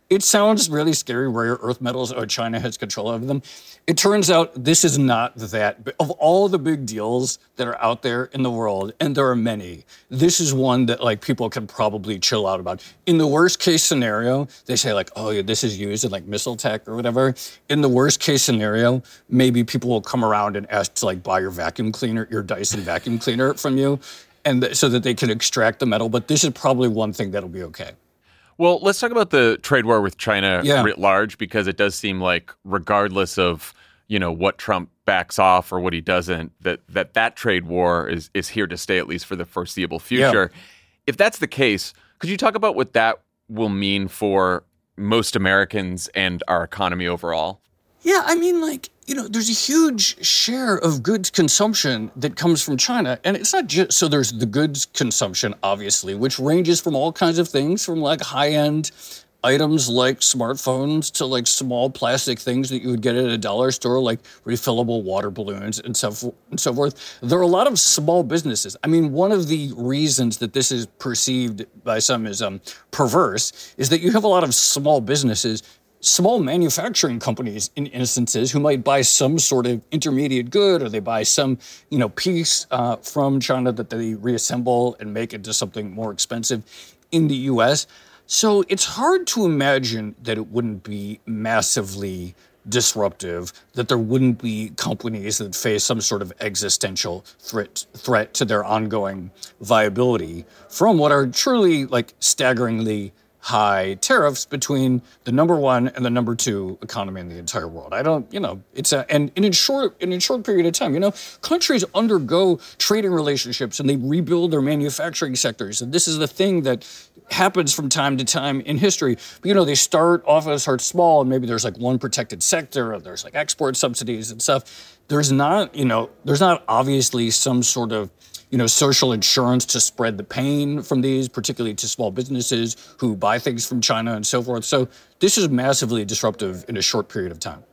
it sounds really scary, rare earth metals, oh, China has control over them. It turns out this is not that. Of all the big deals that are out there in the world, and there are many, this is one that like people can probably chill out about. In the worst case scenario, they say like, oh, yeah, this is used in like missile tech or whatever. In the worst case scenario, maybe people will come around and ask to like buy your vacuum cleaner, your Dyson vacuum cleaner from you, and th- so that they can extract the metal. But this is probably one thing that'll be okay. Well, let's talk about the trade war with China yeah. writ large, because it does seem like regardless of, you know, what Trump backs off or what he doesn't, that that, that trade war is, is here to stay, at least for the foreseeable future. Yeah. If that's the case, could you talk about what that will mean for most Americans and our economy overall? Yeah, I mean, like, you know, there's a huge share of goods consumption that comes from China. And it's not just, so there's the goods consumption, obviously, which ranges from all kinds of things, from like high-end items like smartphones to like small plastic things that you would get at a dollar store, like refillable water balloons and so, and so forth. There are a lot of small businesses. I mean, one of the reasons that this is perceived by some as um, perverse is that you have a lot of small businesses, small manufacturing companies in instances who might buy some sort of intermediate good, or they buy some, you know, piece uh, from China that they reassemble and make into something more expensive in the U S. So it's hard to imagine that it wouldn't be massively disruptive, that there wouldn't be companies that face some sort of existential threat threat to their ongoing viability from what are truly like staggeringly high tariffs between the number one and the number two economy in the entire world. I don't, you know, it's a, and, and in short, in a short period of time, you know, countries undergo trading relationships and they rebuild their manufacturing sectors. And this is the thing that happens from time to time in history. But, you know, they start off as start small, and maybe there's like one protected sector, or there's like export subsidies and stuff. There's not, you know, there's not obviously some sort of, you know, social insurance to spread the pain from these, particularly to small businesses who buy things from China and so forth. So this is massively disruptive in a short period of time.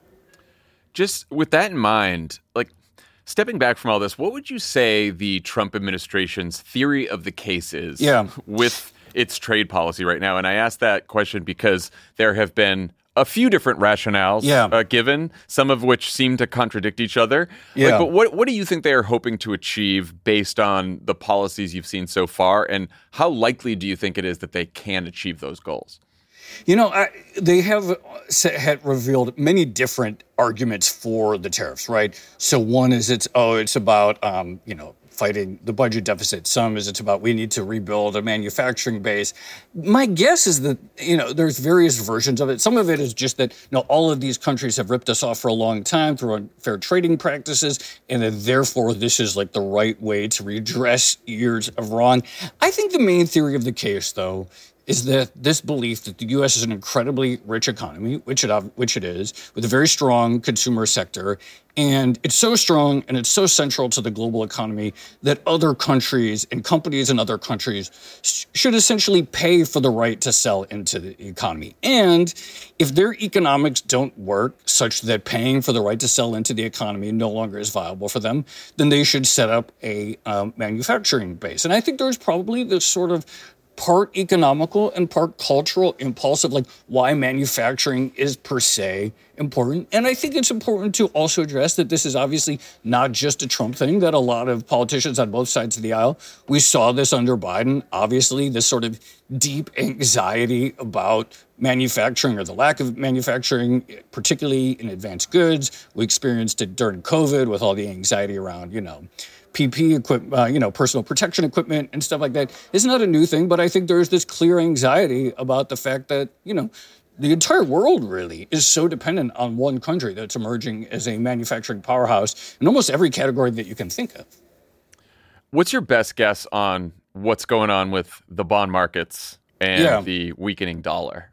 Just with that in mind, like stepping back from all this, what would you say the Trump administration's theory of the case is yeah. with its trade policy right now? And I ask that question because there have been a few different rationales yeah. uh, given, some of which seem to contradict each other. Yeah. Like, but what what do you think they are hoping to achieve based on the policies you've seen so far? And how likely do you think it is that they can achieve those goals? You know, I, they have had revealed many different arguments for the tariffs, right? So one is it's, oh, it's about, um, you know, fighting the budget deficit. Some is it's about we need to rebuild a manufacturing base. My guess is that, you know, there's various versions of it. Some of it is just that, you know, all of these countries have ripped us off for a long time through unfair trading practices, and that therefore this is like the right way to redress years of wrong. I think the main theory of the case, though, is that this belief that the U S is an incredibly rich economy, which it which it is, with a very strong consumer sector, and it's so strong and it's so central to the global economy that other countries and companies in other countries sh- should essentially pay for the right to sell into the economy. And if their economics don't work such that paying for the right to sell into the economy no longer is viable for them, then they should set up a um, manufacturing base. And I think there's probably this sort of part economical and part cultural impulse of like why manufacturing is per se important. And I think it's important to also address that this is obviously not just a Trump thing, that a lot of politicians on both sides of the aisle, we saw this under Biden, obviously this sort of deep anxiety about manufacturing or the lack of manufacturing, particularly in advanced goods. We experienced it during COVID with all the anxiety around, you know, P P E equipment, uh, you know, personal protection equipment and stuff like that. It's not a new thing, but I think there's this clear anxiety about the fact that, you know, the entire world really is so dependent on one country that's emerging as a manufacturing powerhouse in almost every category that you can think of. What's your best guess on what's going on with the bond markets and yeah. the weakening dollar?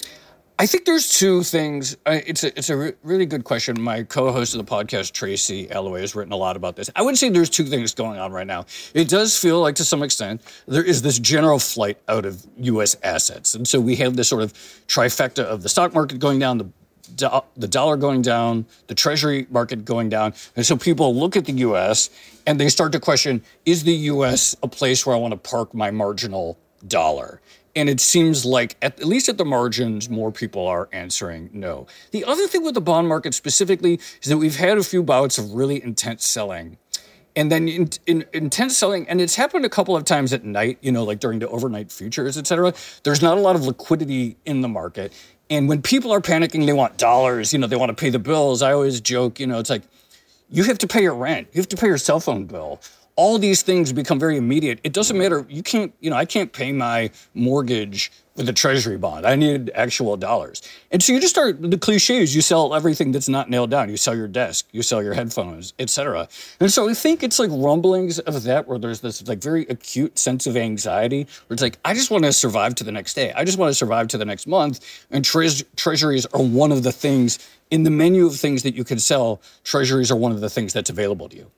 I think there's two things. Uh, it's a, it's a re- really good question. My co-host of the podcast, Tracy Alloway, has written a lot about this. I would say there's two things going on right now. It does feel like, to some extent, there is this general flight out of U S assets. And so we have this sort of trifecta of the stock market going down, the do- the dollar going down, the treasury market going down. And so people look at the U S and they start to question, is the U S a place where I want to park my marginal dollar? And it seems like, at, at least at the margins, more people are answering no. The other thing with the bond market specifically is that we've had a few bouts of really intense selling. And then in, in, intense selling, and it's happened a couple of times at night, you know, like during the overnight futures, et cetera. There's not a lot of liquidity in the market. And when people are panicking, they want dollars, you know, they want to pay the bills. I always joke, you know, it's like, you have to pay your rent. You have to pay your cell phone bill. All these things become very immediate. It doesn't matter. You can't, you know, I can't pay my mortgage with a treasury bond. I need actual dollars. And so you just start, the cliches, you sell everything that's not nailed down. You sell your desk, you sell your headphones, et cetera. And so I think it's like rumblings of that where there's this like very acute sense of anxiety where it's like, I just want to survive to the next day. I just want to survive to the next month. And tre- treasuries are one of the things in the menu of things that you can sell. Treasuries are one of the things that's available to you.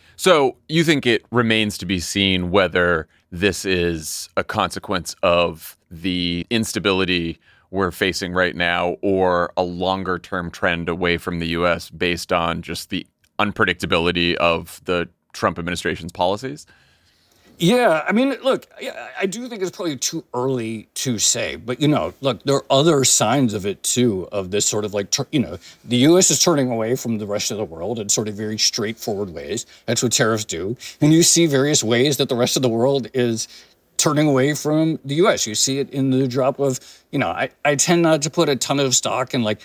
So you think it remains to be seen whether this is a consequence of the instability we're facing right now or a longer-term trend away from the U S based on just the unpredictability of the Trump administration's policies? Yeah, I mean, look, I do think it's probably too early to say. But, you know, look, there are other signs of it, too, of this sort of like, you know, the U S is turning away from the rest of the world in sort of very straightforward ways. That's what tariffs do. And you see various ways that the rest of the world is turning away from the U S. You see it in the drop of, you know, I, I tend not to put a ton of stock in like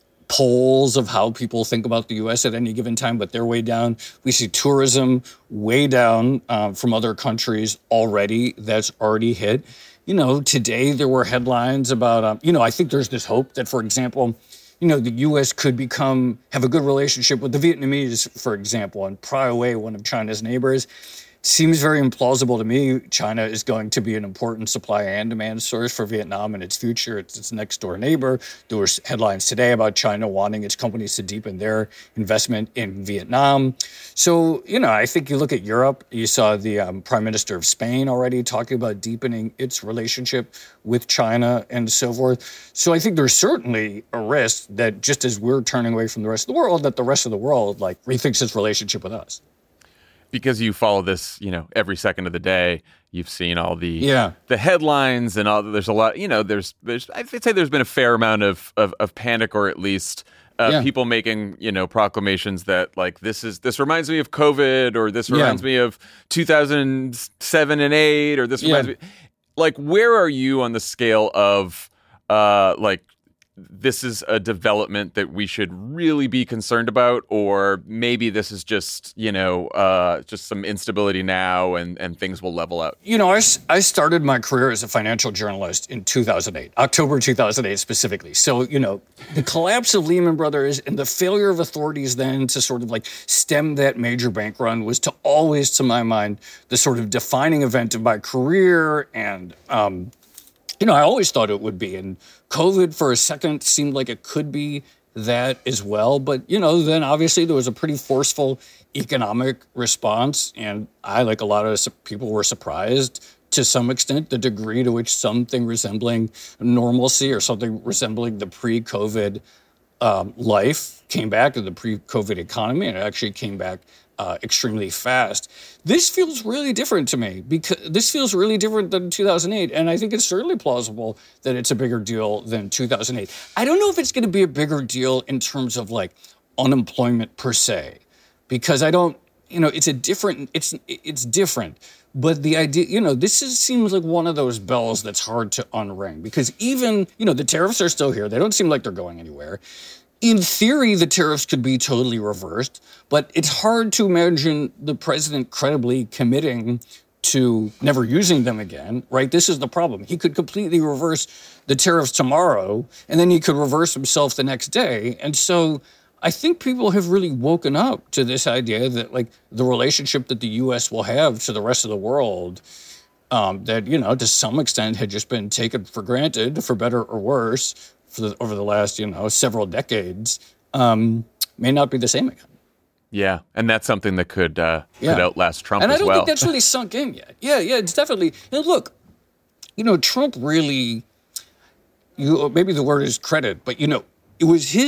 polls of how people think about the U S at any given time, but they're way down. We see tourism way down uh, from other countries already. That's already hit. You know, today there were headlines about, um, you know, I think there's this hope that, for example, you know, the U S could become, have a good relationship with the Vietnamese, for example, and pry away one of China's neighbors. Seems very implausible to me. China is going to be an important supply and demand source for Vietnam in its future. It's its next door neighbor. There were headlines today about China wanting its companies to deepen their investment in Vietnam. So, you know, I think you look at Europe, you saw the um, Prime Minister of Spain already talking about deepening its relationship with China and so forth. So I think there's certainly a risk that just as we're turning away from the rest of the world, that the rest of the world like rethinks its relationship with us. Because you follow this, you know, every second of the day, you've seen all the yeah. the headlines and all. There's a lot, you know. There's there's I'd say there's been a fair amount of of, of panic, or at least uh, yeah. people making you know proclamations that like this is this reminds me of COVID, or this reminds yeah. me of two thousand seven and eight, or this reminds yeah. me. Like, where are you on the scale of uh, like? This is a development that we should really be concerned about, or maybe this is just, you know, uh, just some instability now and, and things will level out? You know, I, I started my career as a financial journalist in two thousand eight, October two thousand eight specifically. So, you know, the collapse of Lehman Brothers and the failure of authorities then to sort of like stem that major bank run was to always, to my mind, the sort of defining event of my career. And, um, you know, I always thought it would be. And COVID for a second seemed like it could be that as well. But, you know, then obviously there was a pretty forceful economic response. And I, like a lot of people, were surprised to some extent the degree to which something resembling normalcy or something resembling the pre-COVID um, life came back, to the pre-COVID economy, and it actually came back Uh, extremely fast. This feels really different to me because this feels really different than two thousand eight. And I think it's certainly plausible that it's a bigger deal than two thousand eight. I don't know if it's going to be a bigger deal in terms of like unemployment per se, because I don't, you know, it's a different, it's, it's different. But the idea, you know, this is, seems like one of those bells that's hard to unring because even, you know, the tariffs are still here. They don't seem like they're going anywhere. In theory, the tariffs could be totally reversed, but it's hard to imagine the president credibly committing to never using them again, right? This is the problem. He could completely reverse the tariffs tomorrow, and then he could reverse himself the next day. And so I think people have really woken up to this idea that, like, the relationship that the U S will have to the rest of the world, um, that, you know, to some extent had just been taken for granted, for better or worse, for the, over the last, you know, several decades, um, may not be the same again. Yeah, and that's something that could uh, yeah. could outlast Trump and as well. And I don't think that's really sunk in yet. Yeah, yeah, it's definitely. And look, you know, Trump really, you maybe the word is credit, but, you know, it was his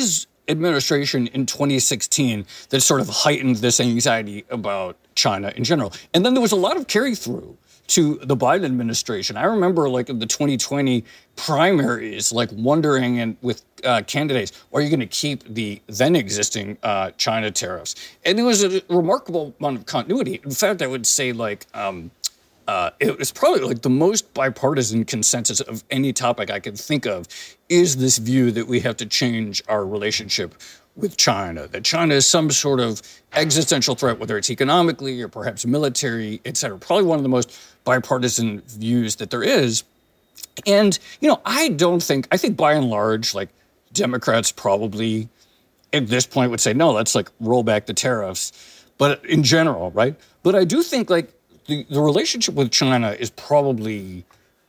administration in twenty sixteen that sort of heightened this anxiety about China in general. And then there was a lot of carry-through to the Biden administration. I remember, like, in the twenty twenty primaries, like, wondering and with uh, candidates, are you going to keep the then existing uh, China tariffs? And there was a remarkable amount of continuity. In fact, I would say, like, um, uh, it was probably, like, the most bipartisan consensus of any topic I could think of is this view that we have to change our relationship with China, that China is some sort of existential threat, whether it's economically or perhaps military, et cetera. Probably one of the most bipartisan views that there is. And, you know, I don't think, I think by and large, like, Democrats probably at this point would say, no, let's, like, roll back the tariffs. But in general, right? But I do think, like, the, the relationship with China is probably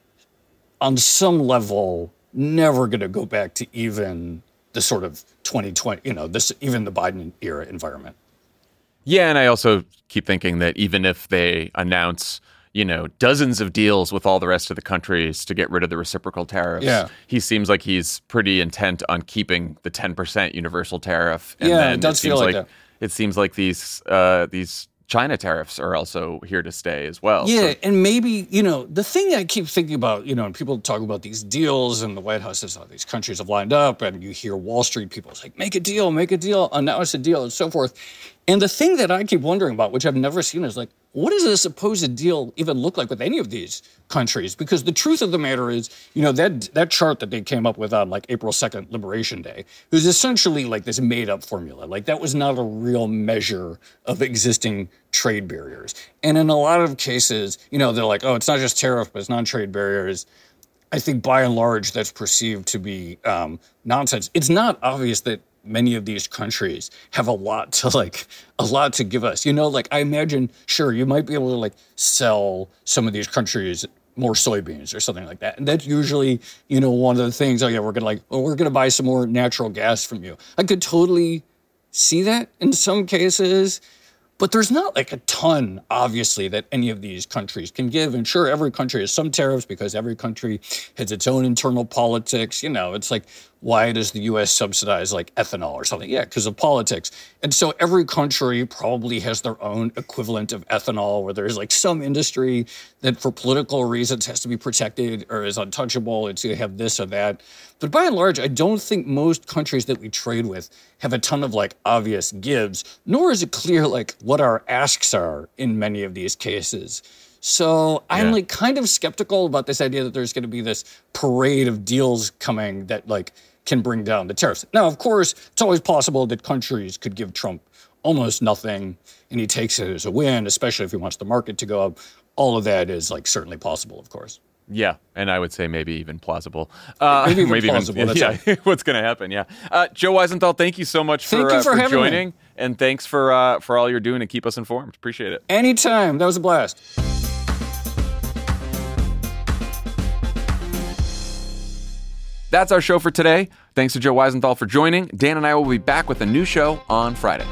on some level never going to go back to even the sort of twenty twenty, you know, this even the Biden era environment. Yeah, and I also keep thinking that even if they announce, you know, dozens of deals with all the rest of the countries to get rid of the reciprocal tariffs, yeah. he seems like he's pretty intent on keeping the ten percent universal tariff. And yeah, then it does it seems feel like, like that. It seems like these uh, these China tariffs are also here to stay as well. Yeah, so. and maybe, you know, the thing I keep thinking about, you know, and people talk about these deals and the White House says, oh, these countries have lined up, and you hear Wall Street people say, make a deal, make a deal, and now it's a deal, and so forth. And the thing that I keep wondering about, which I've never seen, is like, what does a supposed deal even look like with any of these countries? Because the truth of the matter is, you know, that that chart that they came up with on like April second, Liberation Day, was essentially like this made-up formula. Like that was not a real measure of existing trade barriers. And in a lot of cases, you know, they're like, oh, it's not just tariff, but it's non-trade barriers. I think by and large, that's perceived to be um, nonsense. It's not obvious that many of these countries have a lot to like, a lot to give us. You know, like I imagine, sure, you might be able to like sell some of these countries more soybeans or something like that. And that's usually, you know, one of the things, oh yeah, we're going to like, well, we're going to buy some more natural gas from you. I could totally see that in some cases, but there's not like a ton, obviously, that any of these countries can give. And sure, every country has some tariffs because every country has its own internal politics. You know, it's like, why does the U S subsidize like ethanol or something? Yeah, because of politics. And so every country probably has their own equivalent of ethanol where there's like some industry that for political reasons has to be protected or is untouchable. It's going to have this or that. But by and large, I don't think most countries that we trade with have a ton of like obvious gives, nor is it clear like what our asks are in many of these cases. So I'm yeah. like kind of skeptical about this idea that there's going to be this parade of deals coming that like can bring down the tariffs. Now, of course, it's always possible that countries could give Trump almost nothing and he takes it as a win, especially if he wants the market to go up. All of that is like certainly possible, of course. Yeah, and I would say maybe even plausible. Uh, maybe even maybe plausible. Even, that's yeah, right. what's going to happen? Yeah, uh, Joe Weisenthal, thank you so much for, thank you for, uh, for having joining, me. And thanks for uh, for all you're doing to keep us informed. Appreciate it. Anytime. That was a blast. That's our show for today. Thanks to Joe Weisenthal for joining. Dan and I will be back with a new show on Friday.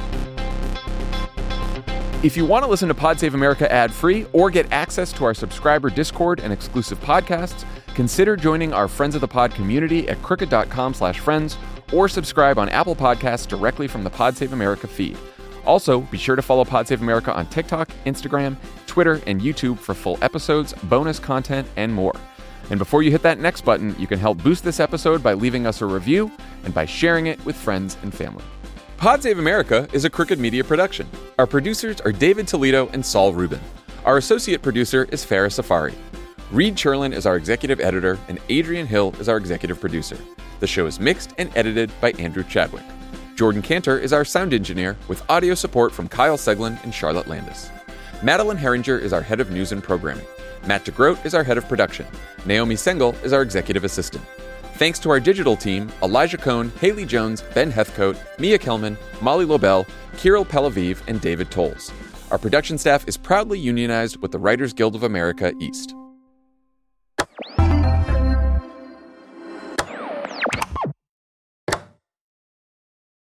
If you want to listen to Pod Save America ad-free or get access to our subscriber Discord and exclusive podcasts, consider joining our Friends of the Pod community at crooked.com slash friends or subscribe on Apple Podcasts directly from the Pod Save America feed. Also, be sure to follow Pod Save America on TikTok, Instagram, Twitter, and YouTube for full episodes, bonus content, and more. And before you hit that next button, you can help boost this episode by leaving us a review and by sharing it with friends and family. Pod Save America is a Crooked Media production. Our producers are David Toledo and Saul Rubin. Our associate producer is Farah Safari. Reed Cherlin is our executive editor, and Adrian Hill is our executive producer. The show is mixed and edited by Andrew Chadwick. Jordan Cantor is our sound engineer, with audio support from Kyle Seglin and Charlotte Landis. Madeline Herringer is our head of news and programming. Matt DeGroat is our head of production. Naomi Sengel is our executive assistant. Thanks to our digital team, Elijah Cohn, Haley Jones, Ben Heathcote, Mia Kelman, Molly Lobel, Kirill Pelaviv, and David Tolles. Our production staff is proudly unionized with the Writers Guild of America East.